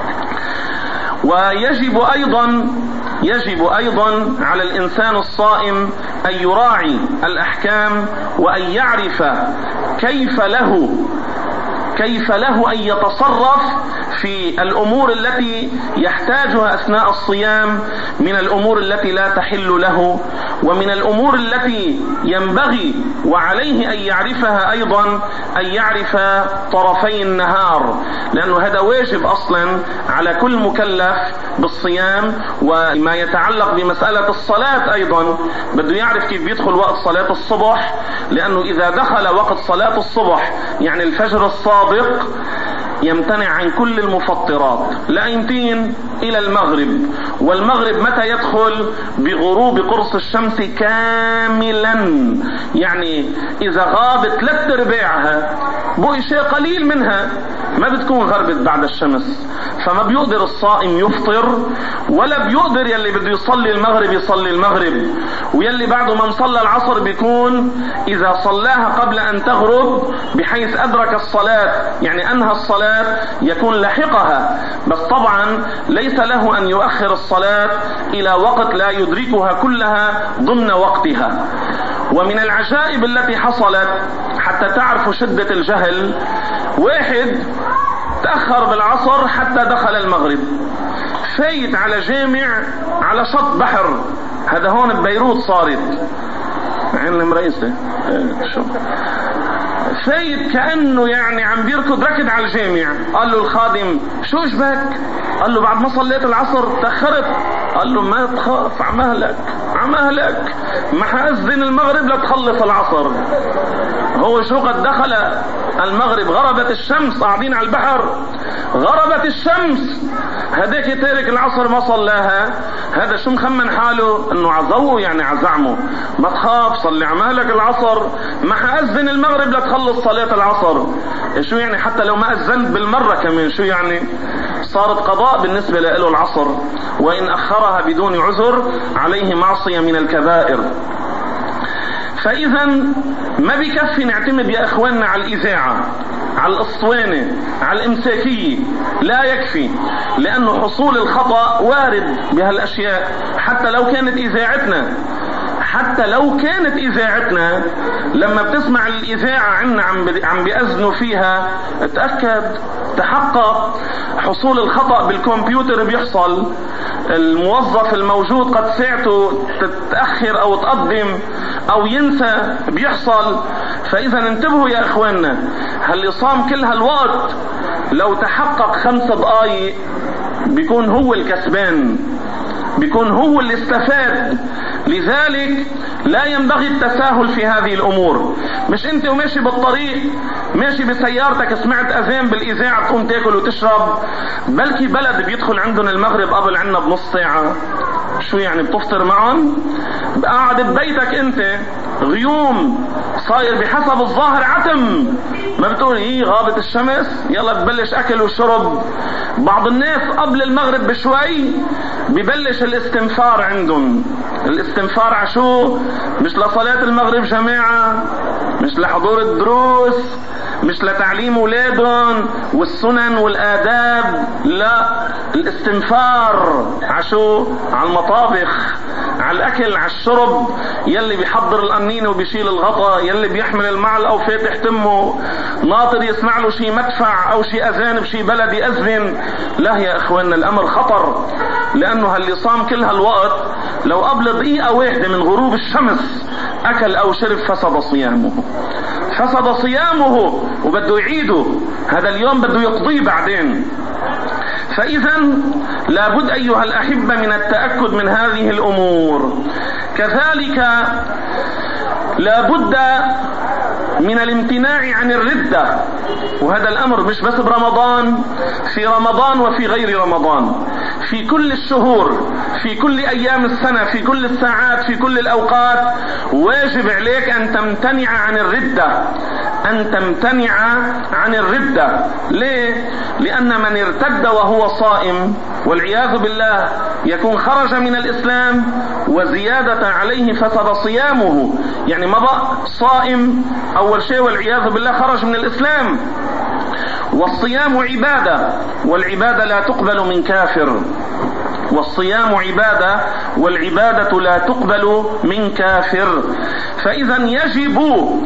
ويجب أيضا يجب أيضا على الإنسان الصائم أن يراعي الأحكام وأن يعرف كيف له كيف له أن يتصرف في الأمور التي يحتاجها أثناء الصيام، من الأمور التي لا تحل له، ومن الأمور التي ينبغي وعليه أن يعرفها أيضا أن يعرف طرفي النهار، لأنه هذا واجب أصلا على كل مكلف بالصيام. وما يتعلق بمسألة الصلاة أيضا بده يعرف كيف بيدخل وقت صلاة الصبح، لأنه إذا دخل وقت صلاة الصبح يعني الفجر الصادق يمتنع عن كل المفطرات لاينتين الى المغرب. والمغرب متى يدخل؟ بغروب قرص الشمس كاملا، يعني اذا غابت ثلاث ارباعها بقي شيء قليل منها ما بتكون غربت بعد الشمس، فما بيقدر الصائم يفطر، ولا بيقدر يلي بده يصلي المغرب يصلي المغرب، ويلي بعده ما صلى العصر بيكون اذا صلاها قبل ان تغرب بحيث ادرك الصلاة يعني انهى الصلاة يكون لحقها، بس طبعا ليس له ان يؤخر الصلاة الى وقت لا يدركها كلها ضمن وقتها. ومن العجائب التي حصلت حتى تعرفوا شدة الجهل، واحد تأخر بالعصر حتى دخل المغرب، فايت على جامع على شط بحر، هذا هون ببيروت صارت عين المرئيسة، شو فايت كأنه يعني عم بيركض ركض على الجامع. قال له الخادم شو اشبك؟ قال له بعد ما صليت العصر تأخرت. قال له ما تخاف، عمهلك عمهلك ما حأذن المغرب لتخلص العصر. هو شو قد دخل المغرب غربت الشمس، قاعدين على البحر غربت الشمس، هداك تارك العصر ما صلاها، هذا شو مخمن حاله انه عزوه يعني عزعمه. ما تخاف صلي عمالك العصر، ما حأذن المغرب لتخلص صلاة العصر. شو يعني حتى لو ما أذنت بالمرة كمان شو يعني؟ صارت قضاء بالنسبة له العصر، وإن أخرها بدون عذر عليه معصية من الكبائر. فإذا ما بكفي نعتمد يا إخواننا على الإذاعة، على الأسطوانة، على الإمساكية، لا يكفي، لأنه حصول الخطأ وارد بهالأشياء. حتى لو كانت إذاعتنا حتى لو كانت إذاعتنا لما بتسمع الإذاعة عنا عم عم بيأذنوا فيها، اتأكد تحقق حصول الخطأ بالكمبيوتر بيحصل، الموظف الموجود قد ساعته تتأخر أو تقدم أو ينسى بيحصل. فإذا انتبهوا يا إخواننا، هل صام كل هالوقت لو تحقق خمس دقائق بيكون هو الكسبان، بيكون هو اللي استفاد. لذلك لا ينبغي التساهل في هذه الأمور. مش انت وماشي بالطريق ماشي بسيارتك سمعت أذان بالإذاعة تقوم تاكل وتشرب، بلكي بلد بيدخل عندهم المغرب قبل عنا بنص ساعة، شو يعني بتفطر معهم؟ قاعد ببيتك انت غيوم صاير بحسب الظاهر عتم، ما بتقول ايه غابت الشمس يلا ببلش اكل وشرب. بعض الناس قبل المغرب بشوي ببلش الاستنفار عندهم. الاستنفار عشو؟ مش لصلاة المغرب جماعة، مش لحضور الدروس، مش لتعليم اولادهم والسنن والآداب، لا، الاستنفار عشو؟ على المطابخ، على الاكل، على الشرب، يلي بيحضر القنينة وبيشيل الغطا، يلي بيحمل المعل او فاتح تمه ناطر يسمع له شي مدفع او شي اذان بشي بلد يأذن. لا يا اخواننا، الامر خطر، لانه اللي صام كل هالوقت لو قبل دقيقة واحدة من غروب الشمس اكل او شرب فسد صيامه، فسد صيامه وبده يعيده، هذا اليوم بده يقضيه بعدين. فإذا لابد أيها الأحبة من التأكد من هذه الأمور. كذلك لابد من الامتناع عن الردة، وهذا الأمر مش بس برمضان، في رمضان وفي غير رمضان، في كل الشهور، في كل أيام السنة، في كل الساعات، في كل الأوقات، واجب عليك أن تمتنع عن الردة، أن تمتنع عن الردة. ليه؟ لأن من ارتد وهو صائم والعياذ بالله يكون خرج من الإسلام، وزيادة عليه فسد صيامه. يعني ما بقى صائم أول شيء والعياذ بالله خرج من الإسلام. والصيام عبادة، والعبادة لا تقبل من كافر، والصيام عبادة والعبادة لا تقبل من كافر. فإذا يجب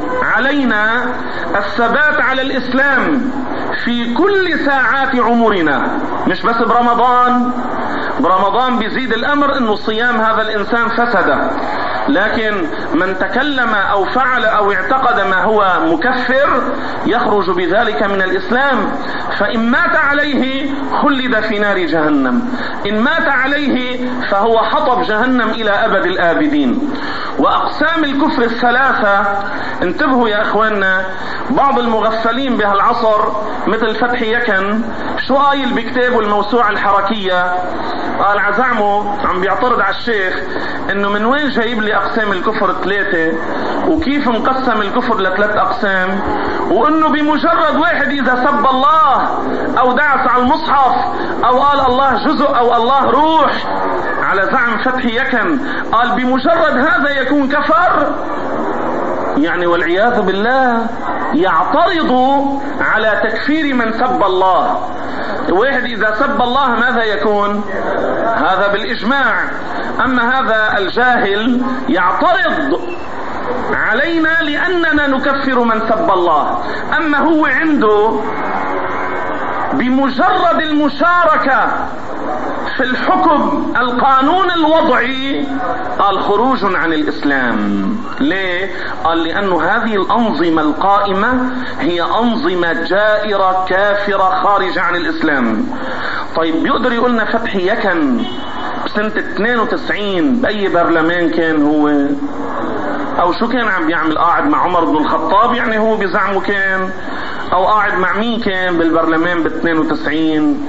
علينا الثبات على الإسلام في كل ساعات عمرنا، مش بس برمضان. برمضان بيزيد الأمر إنه صيام هذا الإنسان فسد، لكن من تكلم أو فعل أو اعتقد ما هو مكفر يخرج بذلك من الإسلام. فإن مات عليه خلد في نار جهنم، إن مات عليه فهو حطب جهنم إلى أبد الآبدين. وأقسام الكفر الثلاثة، انتبهوا يا إخواننا، بعض المغفلين بهالعصر مثل فتحي يكن شو قايل بكتابه الموسوعة الحركية، قال عزعمه عم بيعترض على الشيخ انه من وين جايب لي اقسام الكفر ثلاثة، وكيف مقسم الكفر لثلاث اقسام، وانه بمجرد واحد اذا سب الله او دعس على المصحف او قال الله جزء او الله روح على زعم فتحي يكن، قال بمجرد هذا يكون كفر. يعني والعياذ بالله يعترض على تكفير من سب الله. واحد إذا سب الله ماذا يكون؟ هذا بالإجماع. أما هذا الجاهل يعترض علينا لأننا نكفر من سب الله. أما هو عنده بمجرد المشاركة في الحكم القانون الوضعي قال خروج عن الإسلام. ليه؟ قال لأنه هذه الأنظمة القائمة هي أنظمة جائرة كافرة خارجة عن الإسلام. طيب بيقدر يقولنا فتحي يكن سنة اثنين وتسعين بأي برلمان كان هو؟ او شو كان عم بيعمل؟ قاعد مع عمر بن الخطاب يعني هو بزعمه كان؟ او قاعد مع مين كان بالبرلمان ب اثنين وتسعين؟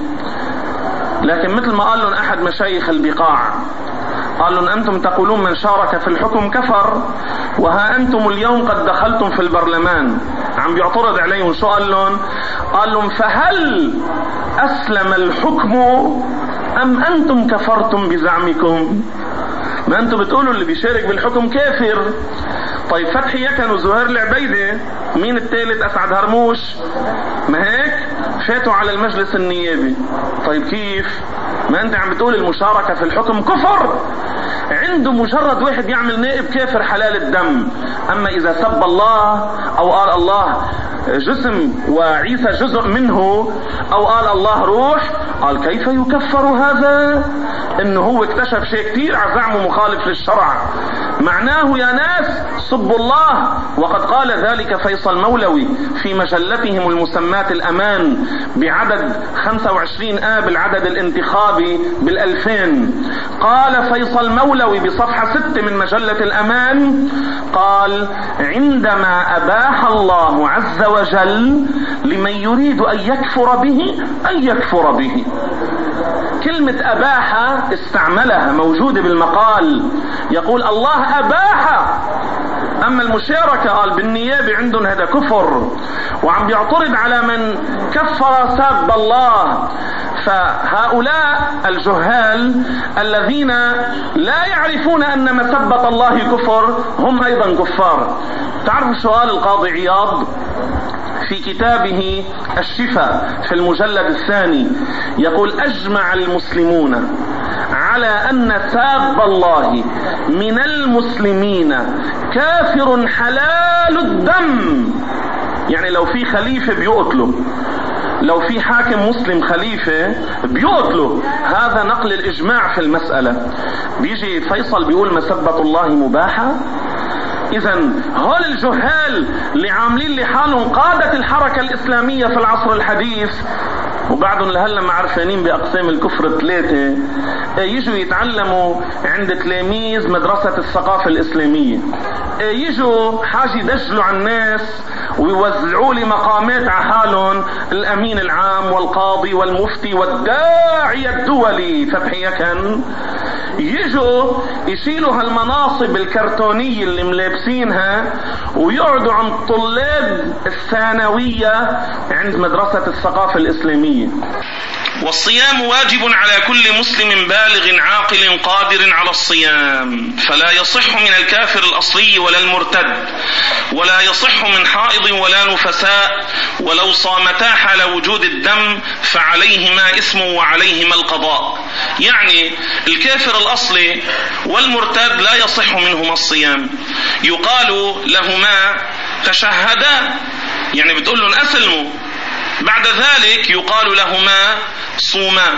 لكن مثل ما قال لهم احد مشايخ البقاع، قال لهم انتم تقولون من شارك في الحكم كفر، وها انتم اليوم قد دخلتم في البرلمان. عم بيعترض عليهم. شو قال لهم؟ قال لهم فهل اسلم الحكم ام انتم كفرتم بزعمكم؟ ما انتم بتقولوا اللي بيشارك بالحكم كافر. طيب فتحي يكن وزهير العبيدة، مين الثالث؟ اسعد هرموش، ما هيك؟ فاتوا على المجلس النيابي. طيب كيف؟ ما انت عم بتقول المشاركة في الحكم كفر، عنده مجرد واحد يعمل نائب كافر حلال الدم. اما اذا سب الله او قال الله جسم وعيسى جزء منه، او قال الله روح، قال كيف يكفر هذا؟ انه هو اكتشف شيء كتير عزعمه مخالف للشرع. معناه يا ناس سبوا الله. وقد قال ذلك فيصل مولوي في مجلتهم المسماة الأمان بعدد خمسة وعشرين آب العدد الانتخابي بالألفين. قال فيصل مولوي بصفحة ستة من مجلة الأمان، قال عندما أباح الله عز وجل لمن يريد أن يكفر به أن يكفر به. كلمة أباح استعملها، موجودة بالمقال، يقول الله أباح. أما المشاركة قال بالنيابة عندهم هذا كفر، وعم بيعترض على من كفر سب الله. فهؤلاء الجهال الذين لا يعرفون أن مسبة الله كفر هم أيضا كفار. تعرفوا سؤال القاضي عياض في كتابه الشفاء في المجلد الثاني، يقول أجمع المسلمون على أن ساب الله من المسلمين كافر حلال الدم. يعني لو في خليفة بيقتله، لو في حاكم مسلم خليفة بيقتله، هذا نقل الإجماع في المسألة. بيجي فيصل بيقول مسبة الله مباحة. إذن هول الجهال اللي عاملين لحالهم قادة الحركة الإسلامية في العصر الحديث، وبعدهم لهلا ما عرفانين بأقسام الكفر ثلاثة، يجوا يتعلموا عند تلاميذ مدرسة الثقافة الإسلامية، يجوا حاجة يدجلوا على الناس ويوزعوا لي مقامات على حالهم، الأمين العام والقاضي والمفتي والداعية الدولي فتحي يكن، يجوا يشيلوا هالمناصب الكرتونية اللي ملابسينها ويقعدوا عند طلاب الثانوية عند مدرسة الثقافة الإسلامية. والصيام واجب على كل مسلم بالغ عاقل قادر على الصيام، فلا يصح من الكافر الأصلي ولا المرتد، ولا يصح من حائض ولا نفساء، ولو صامتا حال وجود الدم فعليهما إثم وعليهما القضاء. يعني الكافر الأصلي والمرتد لا يصح منهما الصيام، يقال لهما تشهدا، يعني بتقول لهم أسلموا، بعد ذلك يقال لهما صوما.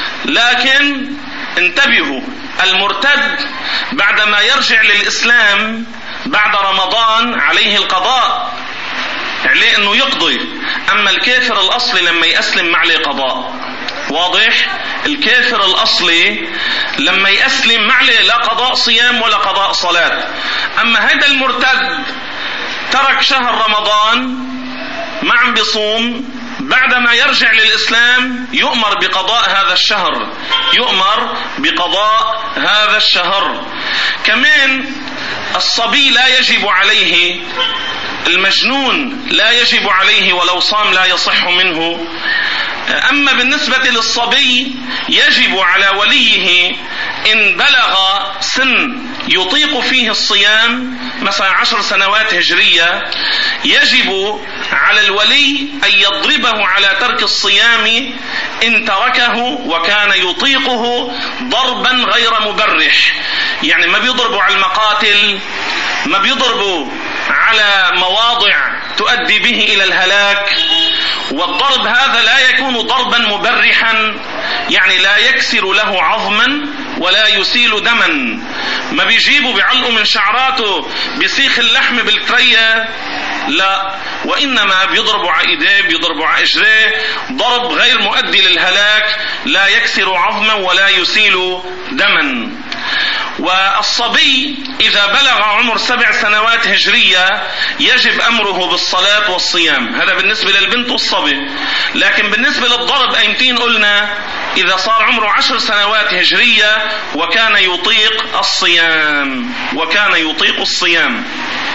لكن انتبهوا، المرتد بعدما يرجع للإسلام بعد رمضان عليه القضاء، عليه انه يقضي. اما الكافر الاصلي لما يسلم ما عليه قضاء. واضح؟ الكافر الاصلي لما يسلم ما عليه لا قضاء صيام ولا قضاء صلاة. اما هذا المرتد ترك شهر رمضان ما عم بيصوم، بعدما يرجع للإسلام يؤمر بقضاء هذا الشهر، يؤمر بقضاء هذا الشهر. كمان الصبي لا يجب عليه، المجنون لا يجب عليه ولو صام لا يصح منه. أما بالنسبة للصبي يجب على وليه إن بلغ سن يطيق فيه الصيام، مثلا عشر سنوات هجرية، يجب على الولي أن يضربه على ترك الصيام إن تركه وكان يطيقه ضربا غير مبرح. يعني ما بيضربوا على المقاتل، ما بيضربوا على مواضع تؤدي به إلى الهلاك، والضرب هذا لا يكون ضربا مبرحا، يعني لا يكسر له عظما ولا يسيل دما. ما بيجيبوا بيعلقوا من شعراته بسيخ اللحم بالكرية لا، وإنما بيضربوا على إيديه، بيضربوا على إجريه ضرب غير مؤدي للهلاك، لا يكسر عظما ولا يسيل دما. والصبي إذا بلغ عمر سبع سنوات هجرية يجب أمره بالصلاة والصيام، هذا بالنسبة للبنت والصبي. لكن بالنسبة للضرب أيمتين قلنا إذا صار عمره عشر سنوات هجرية وكان يطيق الصيام وكان يطيق الصيام.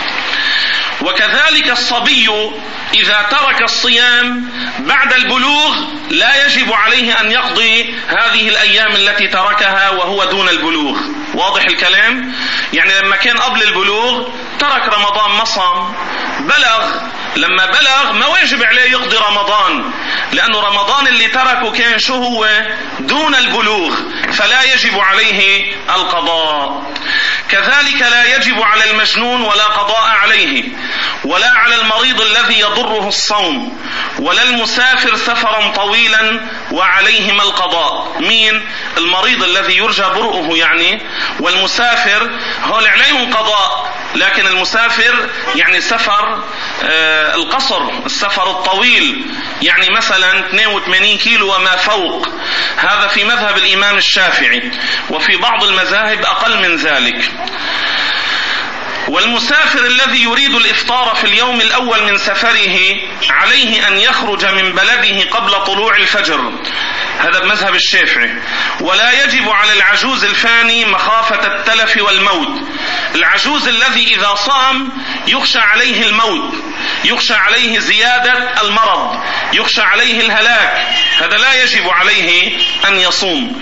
وكذلك الصبي إذا ترك الصيام بعد البلوغ لا يجب عليه أن يقضي هذه الأيام التي تركها وهو دون البلوغ. واضح الكلام؟ يعني لما كان قبل البلوغ ترك رمضان ما صام، بلغ، لما بلغ ما واجب عليه يقضي رمضان، لأنه رمضان اللي تركه كان شو هو؟ دون البلوغ، فلا يجب عليه القضاء. كذلك لا يجب على المجنون ولا قضاء عليه، ولا على المريض الذي يضره الصوم، ولا المسافر سفرا طويلا وعليهما القضاء. مين؟ المريض الذي يرجى برؤه يعني، والمسافر هو عليهم قضاء، لكن المسافر يعني سفر آه القصر، السفر الطويل، يعني مثلا اثنين وثمانين كيلو وما فوق، هذا في مذهب الإمام الشافعي، وفي بعض المذاهب أقل من ذلك. والمسافر الذي يريد الإفطار في اليوم الأول من سفره عليه أن يخرج من بلده قبل طلوع الفجر، هذا بمذهب الشافعي. ولا يجب على العجوز الفاني مخافة التلف والموت، العجوز الذي إذا صام يخشى عليه الموت، يخشى عليه زيادة المرض، يخشى عليه الهلاك، هذا لا يجب عليه أن يصوم.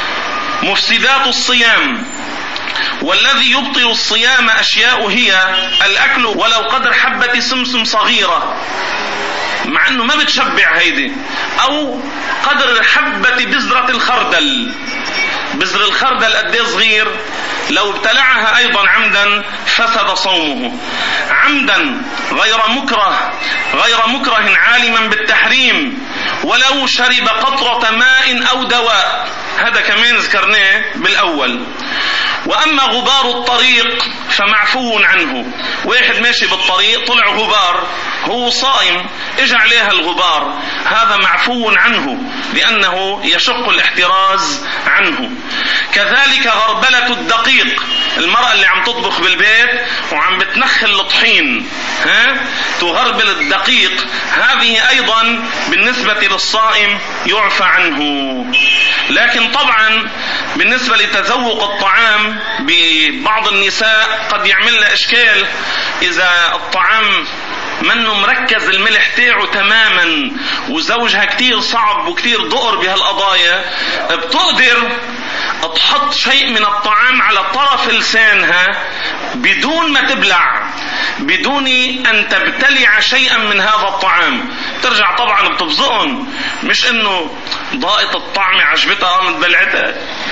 مفسدات الصيام: والذي يبطل الصيام أشياء هي الأكل ولو قدر حبة سمسم صغيرة، مع أنه ما بتشبع هيدي، أو قدر حبة بذرة الخردل، بذر الخردل قد صغير، لو ابتلعها أيضا عمدا فسد صومه. عمدا غير مكره غير مكره عالما بالتحريم، ولو شرب قطرة ماء أو دواء، هذا كمان ذكرناه بالأول. وأما غبار الطريق فمعفو عنه، واحد ماشي بالطريق طلع غبار، هو صائم اجى عليها الغبار، هذا معفو عنه لأنه يشق الاحتراز عنه. كذلك غربلة الدقيق، المرأة اللي عم تطبخ بالبيت وعم بتنخل الطحين، ها تغربل الدقيق، هذه أيضا بالنسبة للصائم يعفى عنه. لكن طبعا بالنسبة لتذوق الطعام ببعض النساء قد يعمل له إشكال إذا الطعام منه مركز الملح تاعه تماما، وزوجها كتير صعب وكتير دقر بهالقضايا، بتقدر تحط شيء من الطعام على طرف لسانها بدون ما تبلع، بدون أن تبتلع شيئا من هذا الطعام، ترجع طبعا بتبزقهم، مش انه ضاقت الطعم عجبتها قامت بلعتها،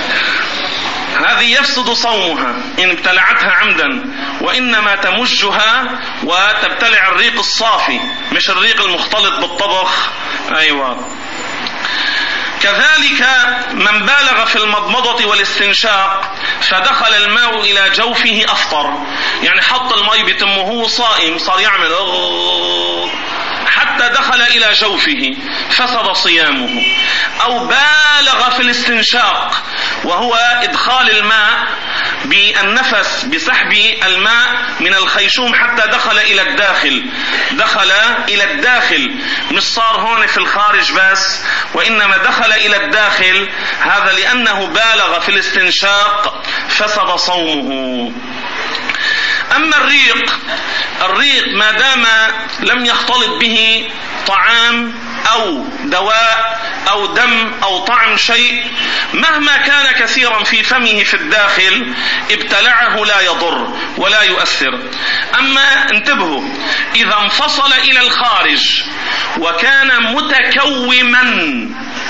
هذه يفسد صومها إن ابتلعتها عمدا، وإنما تمجها وتبتلع الريق الصافي مش الريق المختلط بالطبخ. أيوة. كذلك من بالغ في المضمضة والاستنشاق فدخل الماء إلى جوفه أفطر، يعني حط الماء بتمه وهو صائم صار يعمل حتى دخل إلى جوفه فسد صيامه. أو بالغ في الاستنشاق وهو إدخال الماء بالنفس بسحب الماء من الخيشوم حتى دخل إلى الداخل، دخل إلى الداخل مش صار هون في الخارج بس، وإنما دخل إلى الداخل، هذا لأنه بالغ في الاستنشاق فسد صومه. أما الريق، الريق ما دام لم يختلط به طعام أو دواء أو دم أو طعم شيء، مهما كان كثيرا في فمه في الداخل ابتلعه لا يضر ولا يؤثر. أما انتبهوا، إذا انفصل إلى الخارج وكان متكوما،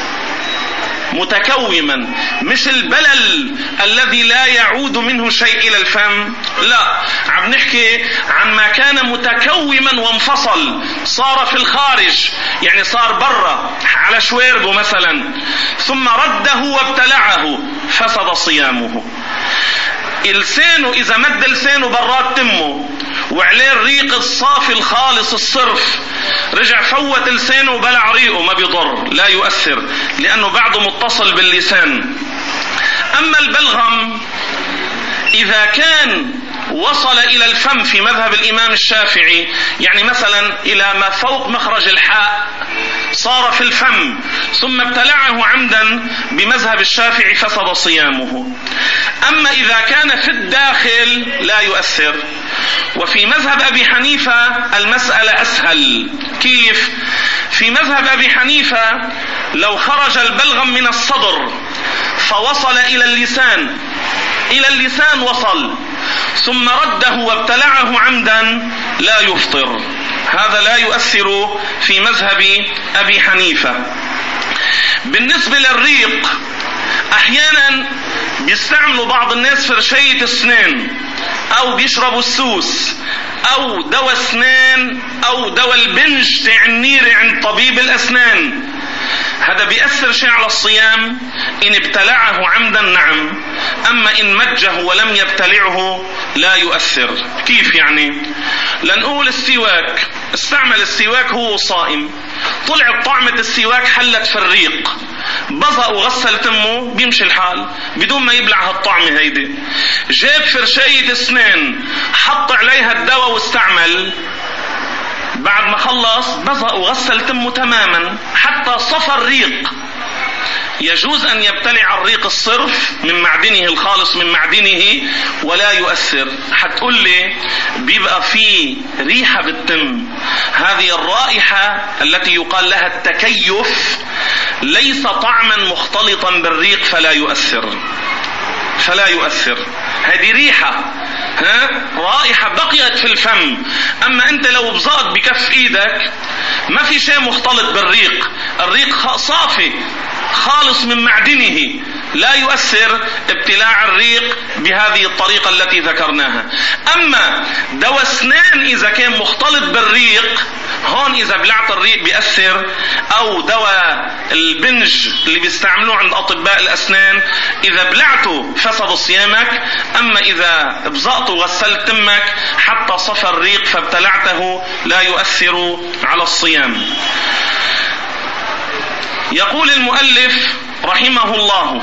متكوما مش البلل الذي لا يعود منه شيء إلى الفم، لا، عم نحكي عن ما كان متكوما وانفصل، صار في الخارج يعني صار برا على شويربه مثلا، ثم رده وابتلعه فسد صيامه. لسانه إذا مد لسانه برات تمه وعليه الريق الصافي الخالص الصرف، رجع فوت لسانه وبلع ريقه، ما بيضر، لا يؤثر لأنه بعده متصل باللسان. أما البلغم إذا كان وصل إلى الفم في مذهب الإمام الشافعي، يعني مثلا إلى ما فوق مخرج الحاء صار في الفم ثم ابتلعه عمدا بمذهب الشافعي فسد صيامه. أما إذا كان في الداخل لا يؤثر. وفي مذهب أبي حنيفة المسألة أسهل. كيف؟ في مذهب أبي حنيفة لو خرج البلغم من الصدر فوصل إلى اللسان، إلى اللسان وصل ثم رده وابتلعه عمدا لا يفطر، هذا لا يؤثر في مذهب أبي حنيفة. بالنسبة للريق، أحيانا بيستعملوا بعض الناس فرشية اسنان أو بيشربوا السوس أو دواء اسنان أو دواء البنج تاع النيرة عند طبيب الأسنان، هذا بيأثر شيء على الصيام إن ابتلعه عمدا نعم، أما إن مجه ولم يبتلعه لا يؤثر. كيف يعني؟ لنقول السواك، استعمل السواك هو صائم، طلعت طعمة السواك حلت في الريق، بزق وغسل تمه بيمشي الحال بدون ما يبلع هالطعمة هيدي. جاب فرشاية اسنان حط عليها الدواء واستعمل، بعد ما خلص بزق وغسل تمه تماما حتى صفى الريق. يجوز أن يبتلع الريق الصرف من معدنه الخالص من معدنه ولا يؤثر. حتقول لي بيبقى فيه ريحة بالتم، هذه الرائحة التي يقال لها التكيف ليس طعما مختلطا بالريق فلا يؤثر، فلا يؤثر، هذه ريحة، ها؟ رائحة بقيت في الفم. أما أنت لو بزقت بكف إيدك ما في شيء مختلط بالريق، الريق صافي خالص من معدنه، لا يؤثر ابتلاع الريق بهذه الطريقة التي ذكرناها. أما دواء اسنان إذا كان مختلط بالريق، هون إذا بلعت الريق بيأثر، أو دواء البنج اللي بيستعملوه عند أطباء الأسنان إذا بلعته فسد صيامك. أما إذا بزقت وغسلت تمك حتى صفى الريق فابتلعته لا يؤثر على الصيام. يقول المؤلف رحمه الله: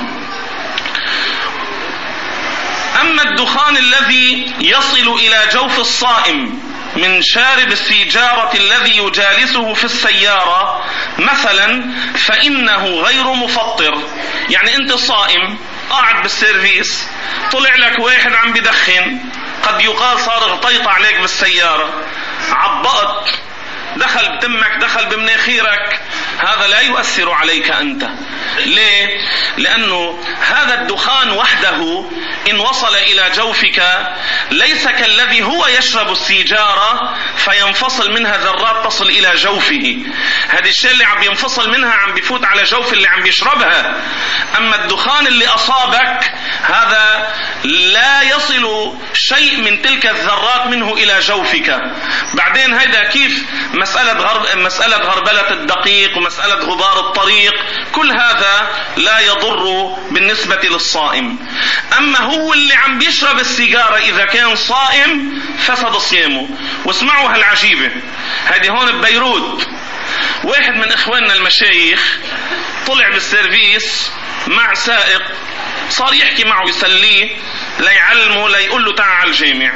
أما الدخان الذي يصل إلى جوف الصائم من شارب السيجارة الذي يجالسه في السيارة مثلا فإنه غير مفطر. يعني أنت صائم قاعد بالسيرفيس طلع لك واحد عم بدخن، قد يقال صار غطيط عليك بالسيارة، عبقت دخل بتمك دخل بمناخيرك، هذا لا يؤثر عليك أنت. ليه؟ لأنه هذا الدخان وحده إن وصل إلى جوفك ليس كالذي هو يشرب السيجارة فينفصل منها ذرات تصل إلى جوفه، هذا الشيء اللي عم ينفصل منها عم بيفوت على جوف اللي عم بيشربها. أما الدخان اللي أصابك هذا لا يصل شيء من تلك الذرات منه إلى جوفك. بعدين هذا كيف مسألة غرب مسألة غربلة الدقيق ومسألة غبار الطريق، كل هذا لا يضر بالنسبة للصائم. أما هو اللي عم بيشرب السيجارة إذا كان صائم فسد صيامه. واسمعوا هالعجيبة هذه هون ببيروت، واحد من إخواننا المشايخ طلع بالسيرفيس مع سائق، صار يحكي معه يسليه ليعلمه ليقول له تعال على الجامع.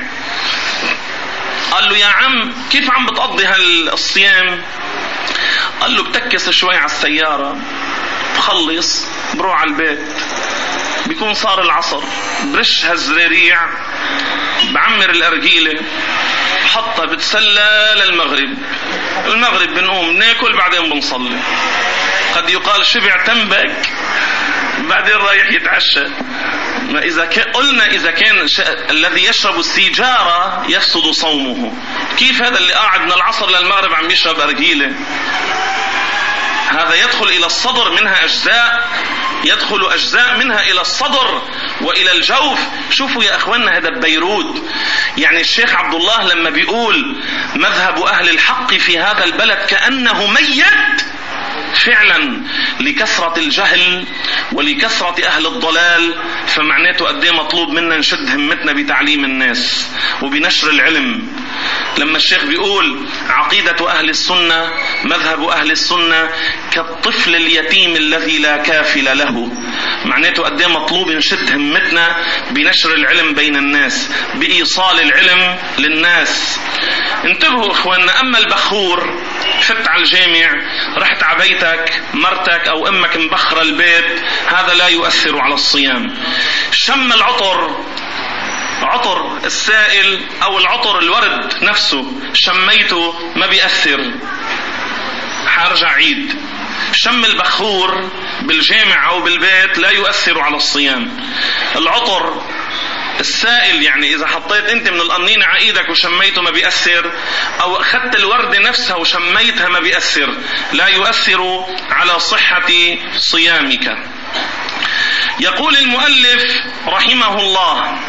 قال له يا عم كيف عم بتقضي هالصيام؟ قال له بتكس شوي على السيارة، بخلص بروح على البيت، بيكون صار العصر، برش هالزريريع، بعمر الأرجيلة، بحطها بتسلى للمغرب، المغرب بنقوم ناكل بعدين بنصلي. قد يقال شبع تنبك بعدين رايح يتعشى. ما إذا كان قلنا إذا كان الذي يشرب السيجارة يفسد صومه، كيف هذا اللي قاعد من العصر للمغرب عم يشرب أرجيلة؟ هذا يدخل إلى الصدر منها أجزاء، يدخل أجزاء منها إلى الصدر وإلى الجوف. شوفوا يا أخواننا هذا ببيروت، يعني الشيخ عبد الله لما بيقول مذهب أهل الحق في هذا البلد كأنه ميت، فعلا لكثرة الجهل ولكثرة أهل الضلال، فمعناته قد ايه مطلوب منا نشد همتنا بتعليم الناس وبنشر العلم. لما الشيخ بيقول عقيدة أهل السنة مذهب أهل السنة كالطفل اليتيم الذي لا كافل له، معناته قد ايه مطلوب نشد همتنا بنشر العلم بين الناس، بإيصال العلم للناس. انتبهوا اخواننا، اما البخور فت على الجامع، رحت على بيتك، مرتك او امك مبخرة البيت، هذا لا يؤثر على الصيام. شم العطر، عطر السائل او العطر الورد نفسه شميته ما بيأثر، حارجع عيد. شم البخور بالجامع او بالبيت لا يؤثر على الصيام. العطر السائل يعني اذا حطيت انت من القنينة على ايدك وشميته ما بيأثر، او اخذت الوردة نفسها وشميتها ما بيأثر، لا يؤثر على صحة صيامك. يقول المؤلف رحمه الله: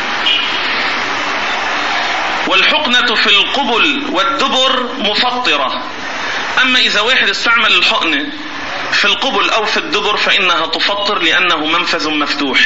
والحقنة في القبل والدبر مفطرة. اما اذا واحد استعمل الحقنة في القبل او في الدبر فانها تفطر لانه منفذ مفتوح.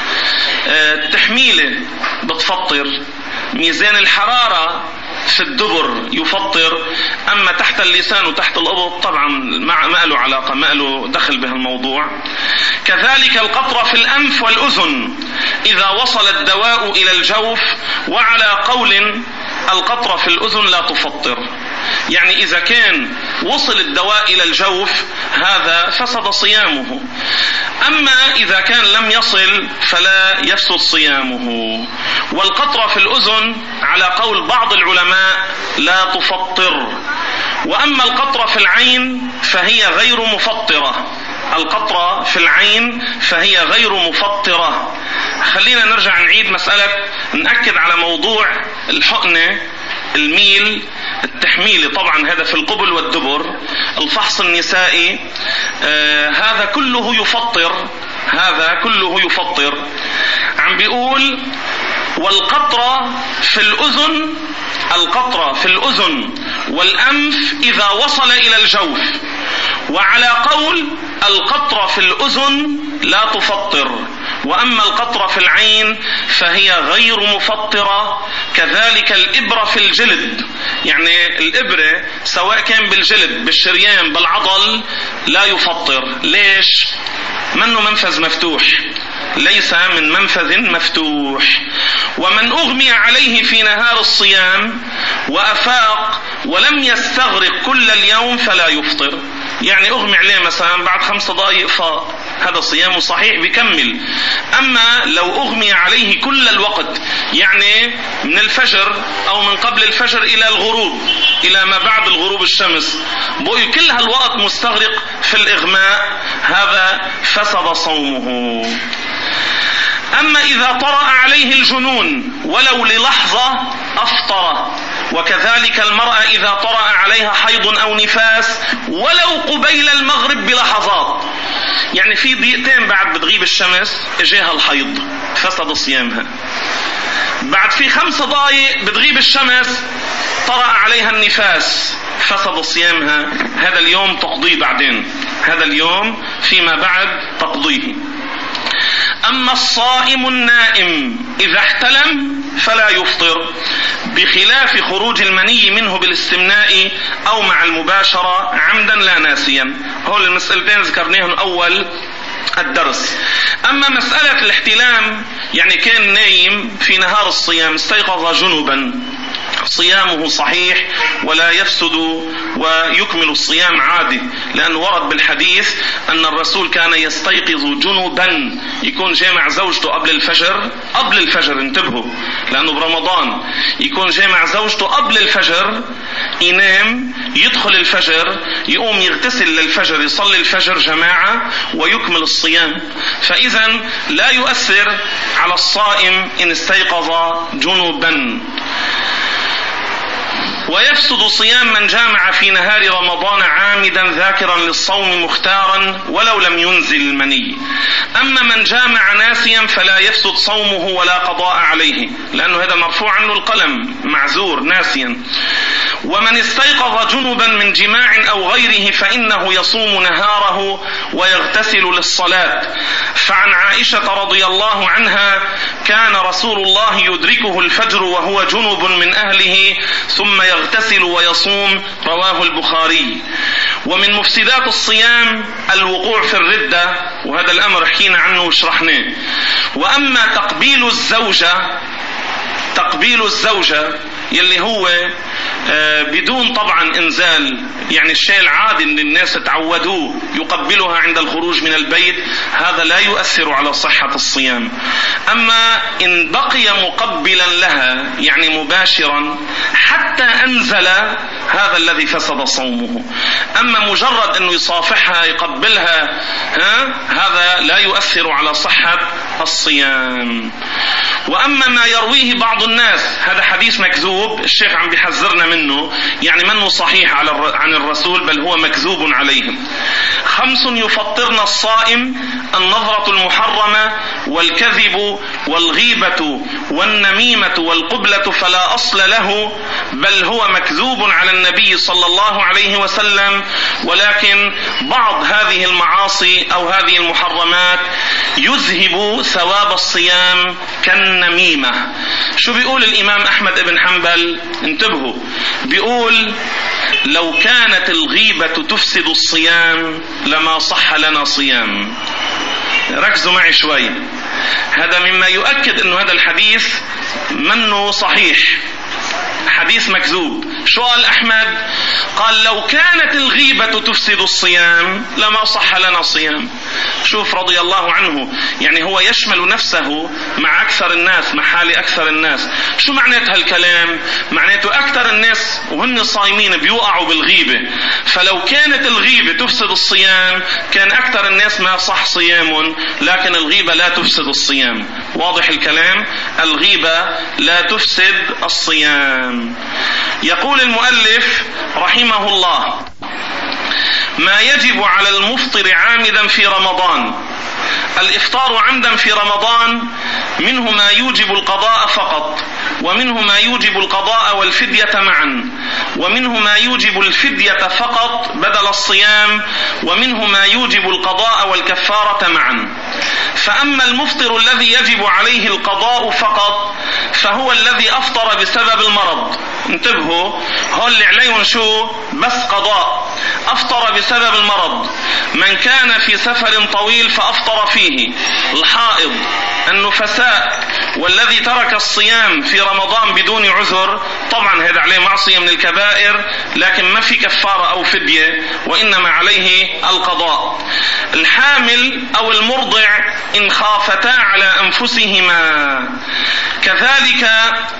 التحميلة بتفطر، ميزان الحرارة في الدبر يفطر، اما تحت اللسان وتحت الابط طبعا ما له علاقة، ما له دخل بهالموضوع. كذلك القطرة في الانف والاذن اذا وصل الدواء الى الجوف، وعلى قول القطرة في الاذن لا تفطر، يعني اذا كان وصل الدواء الى الجوف هذا فسد صيامه، اما اذا كان لم يصل فلا يفسد صيامه. والقطرة في الاذن على قول بعض العلماء لا تفطر، واما القطرة في العين فهي غير مفطرة. القطرة في العين فهي غير مفطرة. خلينا نرجع نعيد مسألة، نأكد على موضوع الحقنة، الميل، التحميل، طبعا هذا في القبل والدبر، الفحص النسائي، آه هذا كله يفطر، هذا كله يفطر. عم بيقول والقطرة في الأذن، القطرة في الأذن والأنف إذا وصل إلى الجوف، وعلى قول القطرة في الأذن لا تفطر، وأما القطرة في العين فهي غير مفطرة. كذلك الإبرة في الجلد، يعني الإبرة سواء كان بالجلد بالشريان بالعضل لا يفطر. ليش؟ منه منفذ مفتوح، ليس من منفذ مفتوح. ومن أغمي عليه في نهار الصيام وأفاق ولم يستغرق كل اليوم فلا يفطر، يعني أغمي عليه مثلا بعد خمس دقائق فاق، هذا صيامه صحيح بيكمل. أما لو أغمي عليه كل الوقت، يعني من الفجر أو من قبل الفجر إلى الغروب، إلى ما بعد الغروب الشمس، بقي كل هالوقت مستغرق في الإغماء، هذا فسد صومه. أما إذا طرأ عليه الجنون ولو للحظة أفطر. وكذلك المرأة إذا طرأ عليها حيض أو نفاس ولو قبيل المغرب بلحظات، يعني في دقيقتين بعد بتغيب الشمس اجاها الحيض فسد صيامها، بعد في خمس دقائق بتغيب الشمس طرأ عليها النفاس فسد صيامها، هذا اليوم تقضيه بعدين، هذا اليوم فيما بعد تقضيه. أما الصائم النائم إذا احتلم فلا يفطر، بخلاف خروج المني منه بالاستمناء أو مع المباشرة عمدا لا ناسيا. هول المسألتين ذكرناهم أول الدرس. أما مسألة الاحتلام، يعني كان نايم في نهار الصيام استيقظ جنبا، صيامه صحيح ولا يفسد ويكمل الصيام عادي، لأنه ورد بالحديث أن الرسول كان يستيقظ جنبا، يكون جامع زوجته قبل الفجر، قبل الفجر انتبهوا لأنه برمضان، يكون جامع زوجته قبل الفجر، ينام يدخل الفجر، يقوم يغتسل للفجر، يصلي الفجر جماعة ويكمل الصيام. فإذا لا يؤثر على الصائم إن استيقظ جنبا. ويفسد صيام من جامع في نهار رمضان عامدا ذاكرا للصوم مختارا ولو لم ينزل المني. أما من جامع ناسيا فلا يفسد صومه ولا قضاء عليه، لأنه هذا مرفوع عنه القلم، معذور ناسيا. ومن استيقظ جنبا من جماع أو غيره فإنه يصوم نهاره ويغتسل للصلاة. فعن عائشة رضي الله عنها كان رسول الله يدركه الفجر وهو جنب من أهله ثم يغتسل ويصوم، رواه البخاري. ومن مفسدات الصيام الوقوع في الردة، وهذا الأمر حكينا عنه وشرحناه. وأما تقبيل الزوجة تقبيل الزوجة يلي هو بدون طبعا انزال، يعني الشيء العادي اللي الناس تعودوه يقبلها عند الخروج من البيت، هذا لا يؤثر على صحة الصيام. اما ان بقي مقبلا لها يعني مباشرا حتى انزل، هذا الذي فسد صومه. اما مجرد انه يصافحها يقبلها، ها هذا لا يؤثر على صحة الصيام. واما ما يرويه بعض الناس، هذا حديث مكذوب، الشيخ عم بيحذرنا منه، يعني منه صحيح على عن الرسول بل هو مكذوب عليهم. خمس يفطرن الصائم: النظرة المحرمة والكذب والغيبة والنميمة والقبلة فلا أصل له، بل هو مكذوب على النبي صلى الله عليه وسلم. ولكن بعض هذه المعاصي أو هذه المحرمات يذهب ثواب الصيام كالنميمة. شو بيقول الإمام أحمد بن حنبل؟ انتبهوا، بيقول: لو كانت الغيبة تفسد الصيام لما صح لنا صيام. ركزوا معي شوي، هذا مما يؤكد أن هذا الحديث منه صحيح، حديث مكذوب. شو قال أحمد؟ قال: لو كانت الغيبة تفسد الصيام لما صح لنا صيام. شوف رضي الله عنه، يعني هو يشمل نفسه مع أكثر الناس، مع حال أكثر الناس. شو معناته هالكلام؟ معناته أكثر الناس وهن صايمين بيوقعوا بالغيبة، فلو كانت الغيبة تفسد الصيام كان أكثر الناس ما صح صيام، لكن الغيبة لا تفسد الصيام. واضح الكلام؟ الغيبة لا تفسد الصيام. يقول المؤلف رحمه الله: ما يجب على المفطر عامدا في رمضان. الإفطار عمدا في رمضان منه ما يوجب القضاء فقط، ومنه ما يوجب القضاء والفدية معا، ومنه ما يوجب الفدية فقط بدل الصيام، ومنه ما يوجب القضاء والكفارة معا. فأما المفطر الذي يجب عليه القضاء فقط فهو الذي أفطر بسبب المرض. انتبهوا، هول اللي عليهم شو؟ بس قضاء. أفطر بسبب المرض: من كان في سفر طويل فأفطر فيه، الحائض، النفساء، والذي ترك الصيام في رمضان بدون عذر، طبعا هذا عليه معصية من الكبائر، لكن ما في كفارة أو فدية، وإنما عليه القضاء. الحامل أو المرضع إن خافتا على أنفسهما. كذلك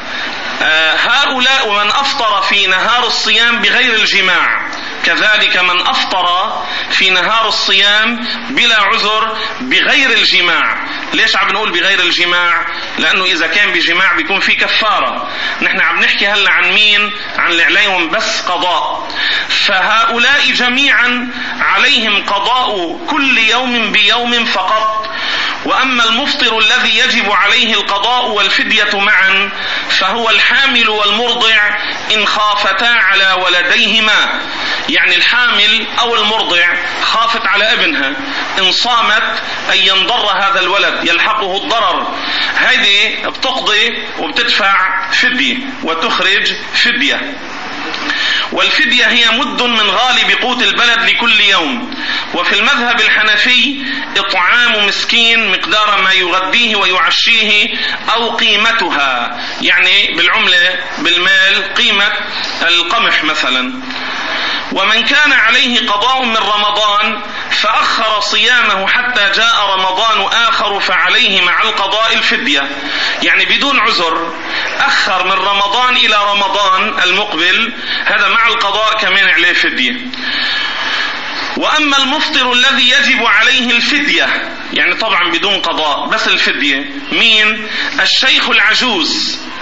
هؤلاء ومن أفطر في نهار الصيام بغير الجماع، كذلك من أفطر في نهار الصيام بلا عذر بغير الجماع. ليش عم نقول بغير الجماع؟ لأنه إذا كان بجماع بيكون في كفارة. نحن عم نحكي هلأ عن مين؟ عن اللي عليهم بس قضاء. فهؤلاء جميعا عليهم قضاء كل يوم بيوم فقط. وأما المفطر الذي يجب عليه القضاء والفدية معا فهو الحامل والمرضع إن خافتا على ولديهما. يعني الحامل أو المرضع خافت على ابنها، إن صامت أن ينضر هذا الولد يلحقه الضرر، هذه بتقضي وبتدفع فدية وتخرج فدية. والفدية هي مد من غالب قوت البلد لكل يوم. وفي المذهب الحنفي إطعام مسكين مقدار ما يغديه ويعشيه أو قيمتها، يعني بالعملة بالمال قيمة القمح مثلا. ومن كان عليه قضاء من رمضان فأخر صيامه حتى جاء رمضان آخر فعليه مع القضاء الفدية، يعني بدون عذر أخر من رمضان إلى رمضان المقبل، هذا مع القضاء كمان عليه فدية. وأما المفطر الذي يجب عليه الفدية، يعني طبعا بدون قضاء بس الفدية، مين؟ الشيخ العجوز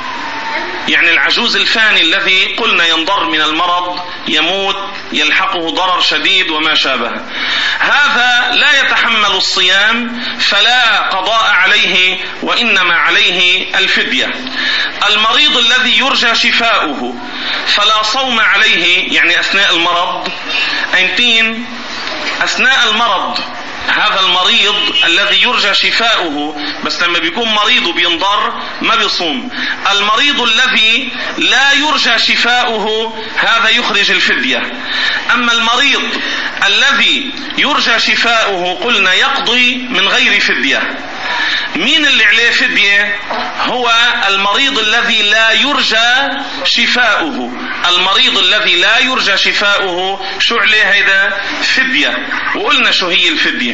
يعني العجوز الفاني الذي قلنا ينضر من المرض، يموت، يلحقه ضرر شديد وما شابه، هذا لا يتحمل الصيام فلا قضاء عليه وإنما عليه الفدية. المريض الذي يرجى شفاؤه فلا صوم عليه، يعني أثناء المرض أنتين أثناء المرض، هذا المريض الذي يرجى شفاؤه بس لما بيكون مريض وبينضر ما بيصوم. المريض الذي لا يرجى شفاؤه هذا يخرج الفدية. أما المريض الذي يرجى شفاؤه قلنا يقضي من غير فدية. مين اللي عليه فدية؟ هو المريض الذي لا يرجى شفاؤه. المريض الذي لا يرجى شفاؤه شو عليه؟ هيدا فدية، وقلنا شو هي الفدية.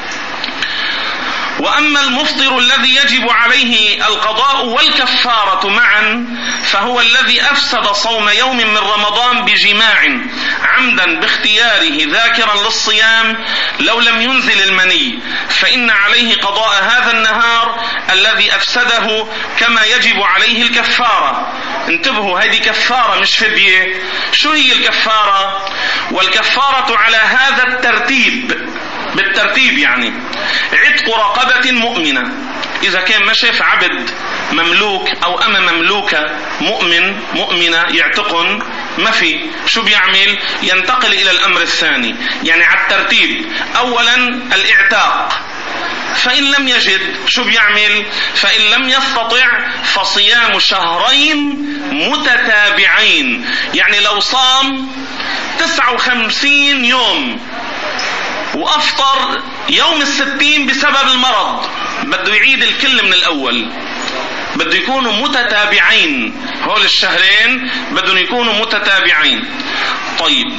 وأما المفطر الذي يجب عليه القضاء والكفارة معا فهو الذي أفسد صوم يوم من رمضان بجماع عمدا باختياره ذاكرا للصيام لو لم ينزل المني، فإن عليه قضاء هذا النهار الذي أفسده كما يجب عليه الكفارة. انتبهوا، هذه كفارة مش فدية. شو هي الكفارة؟ والكفارة على هذا الترتيب، بالترتيب يعني عتق رقبة مؤمنة، إذا كان ما شاف عبد مملوك أو أما مملوكة مؤمن مؤمنة يعتقن ما في، شو بيعمل؟ ينتقل إلى الأمر الثاني، يعني على الترتيب. أولا الإعتاق، فإن لم يجد شو بيعمل؟ فإن لم يستطع فصيام شهرين متتابعين، يعني لو صام تسعة وخمسين يوم وأفطر يوم الستين بسبب المرض بده يعيد الكل من الأول، بده يكونوا متتابعين، هول الشهرين بدهم يكونوا متتابعين. طيب،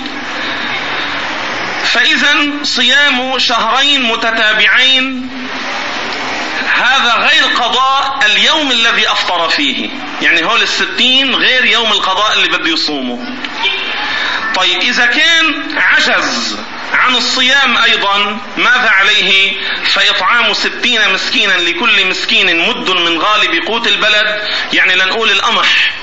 فإذا صيام شهرين متتابعين هذا غير قضاء اليوم الذي أفطر فيه، يعني هول الستين غير يوم القضاء اللي بده يصومه. طيب، إذا كان عجز عن الصيام أيضا ماذا عليه؟ فإطعام ستين مسكينا لكل مسكين مد من غالب قوت البلد، يعني لنقول القمح،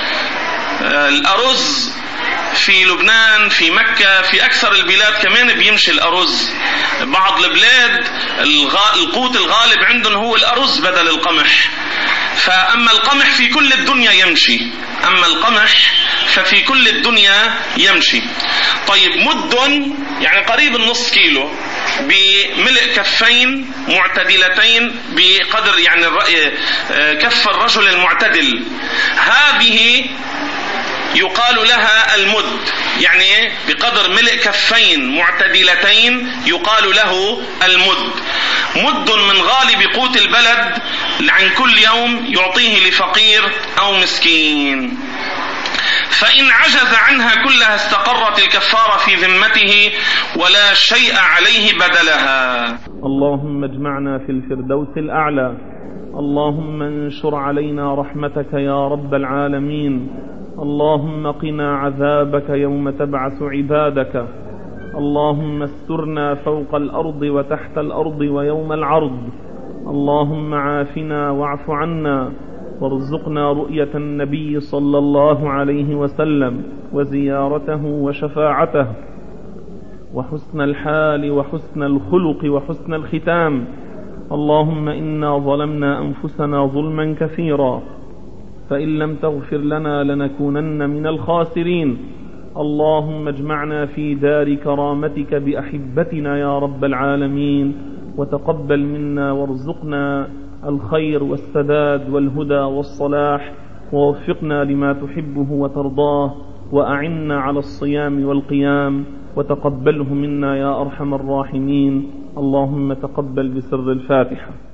الأرز في لبنان، في مكة، في أكثر البلاد كمان بيمشي الأرز. بعض البلاد القوت الغالب عندهم هو الأرز بدل القمح، فأما القمح في كل الدنيا يمشي، أما القمح ففي كل الدنيا يمشي. طيب، مد يعني قريب النص كيلو بملء كفين معتدلتين بقدر يعني كف الرجل المعتدل، هذه يقال لها المد، يعني بقدر ملء كفين معتدلتين يقال له المد. مد من غالب قوت البلد عن كل يوم يعطيه لفقير أو مسكين. فإن عجز عنها كلها استقرت الكفارة في ذمته ولا شيء عليه بدلها. اللهم اجمعنا في الفردوس الأعلى. اللهم انشر علينا رحمتك يا رب العالمين. اللهم قنا عذابك يوم تبعث عبادك. اللهم استرنا فوق الأرض وتحت الأرض ويوم العرض. اللهم عافنا واعف عنا وارزقنا رؤية النبي صلى الله عليه وسلم وزيارته وشفاعته وحسن الحال وحسن الخلق وحسن الختام. اللهم إنا ظلمنا أنفسنا ظلما كثيرا، فإن لم تغفر لنا لنكونن من الخاسرين. اللهم اجمعنا في دار كرامتك بأحبتنا يا رب العالمين، وتقبل منا وارزقنا الخير والسداد والهدى والصلاح، ووفقنا لما تحبه وترضاه، وأعنا على الصيام والقيام، وتقبله منا يا أرحم الراحمين. اللهم تقبل بسر الفاتحة.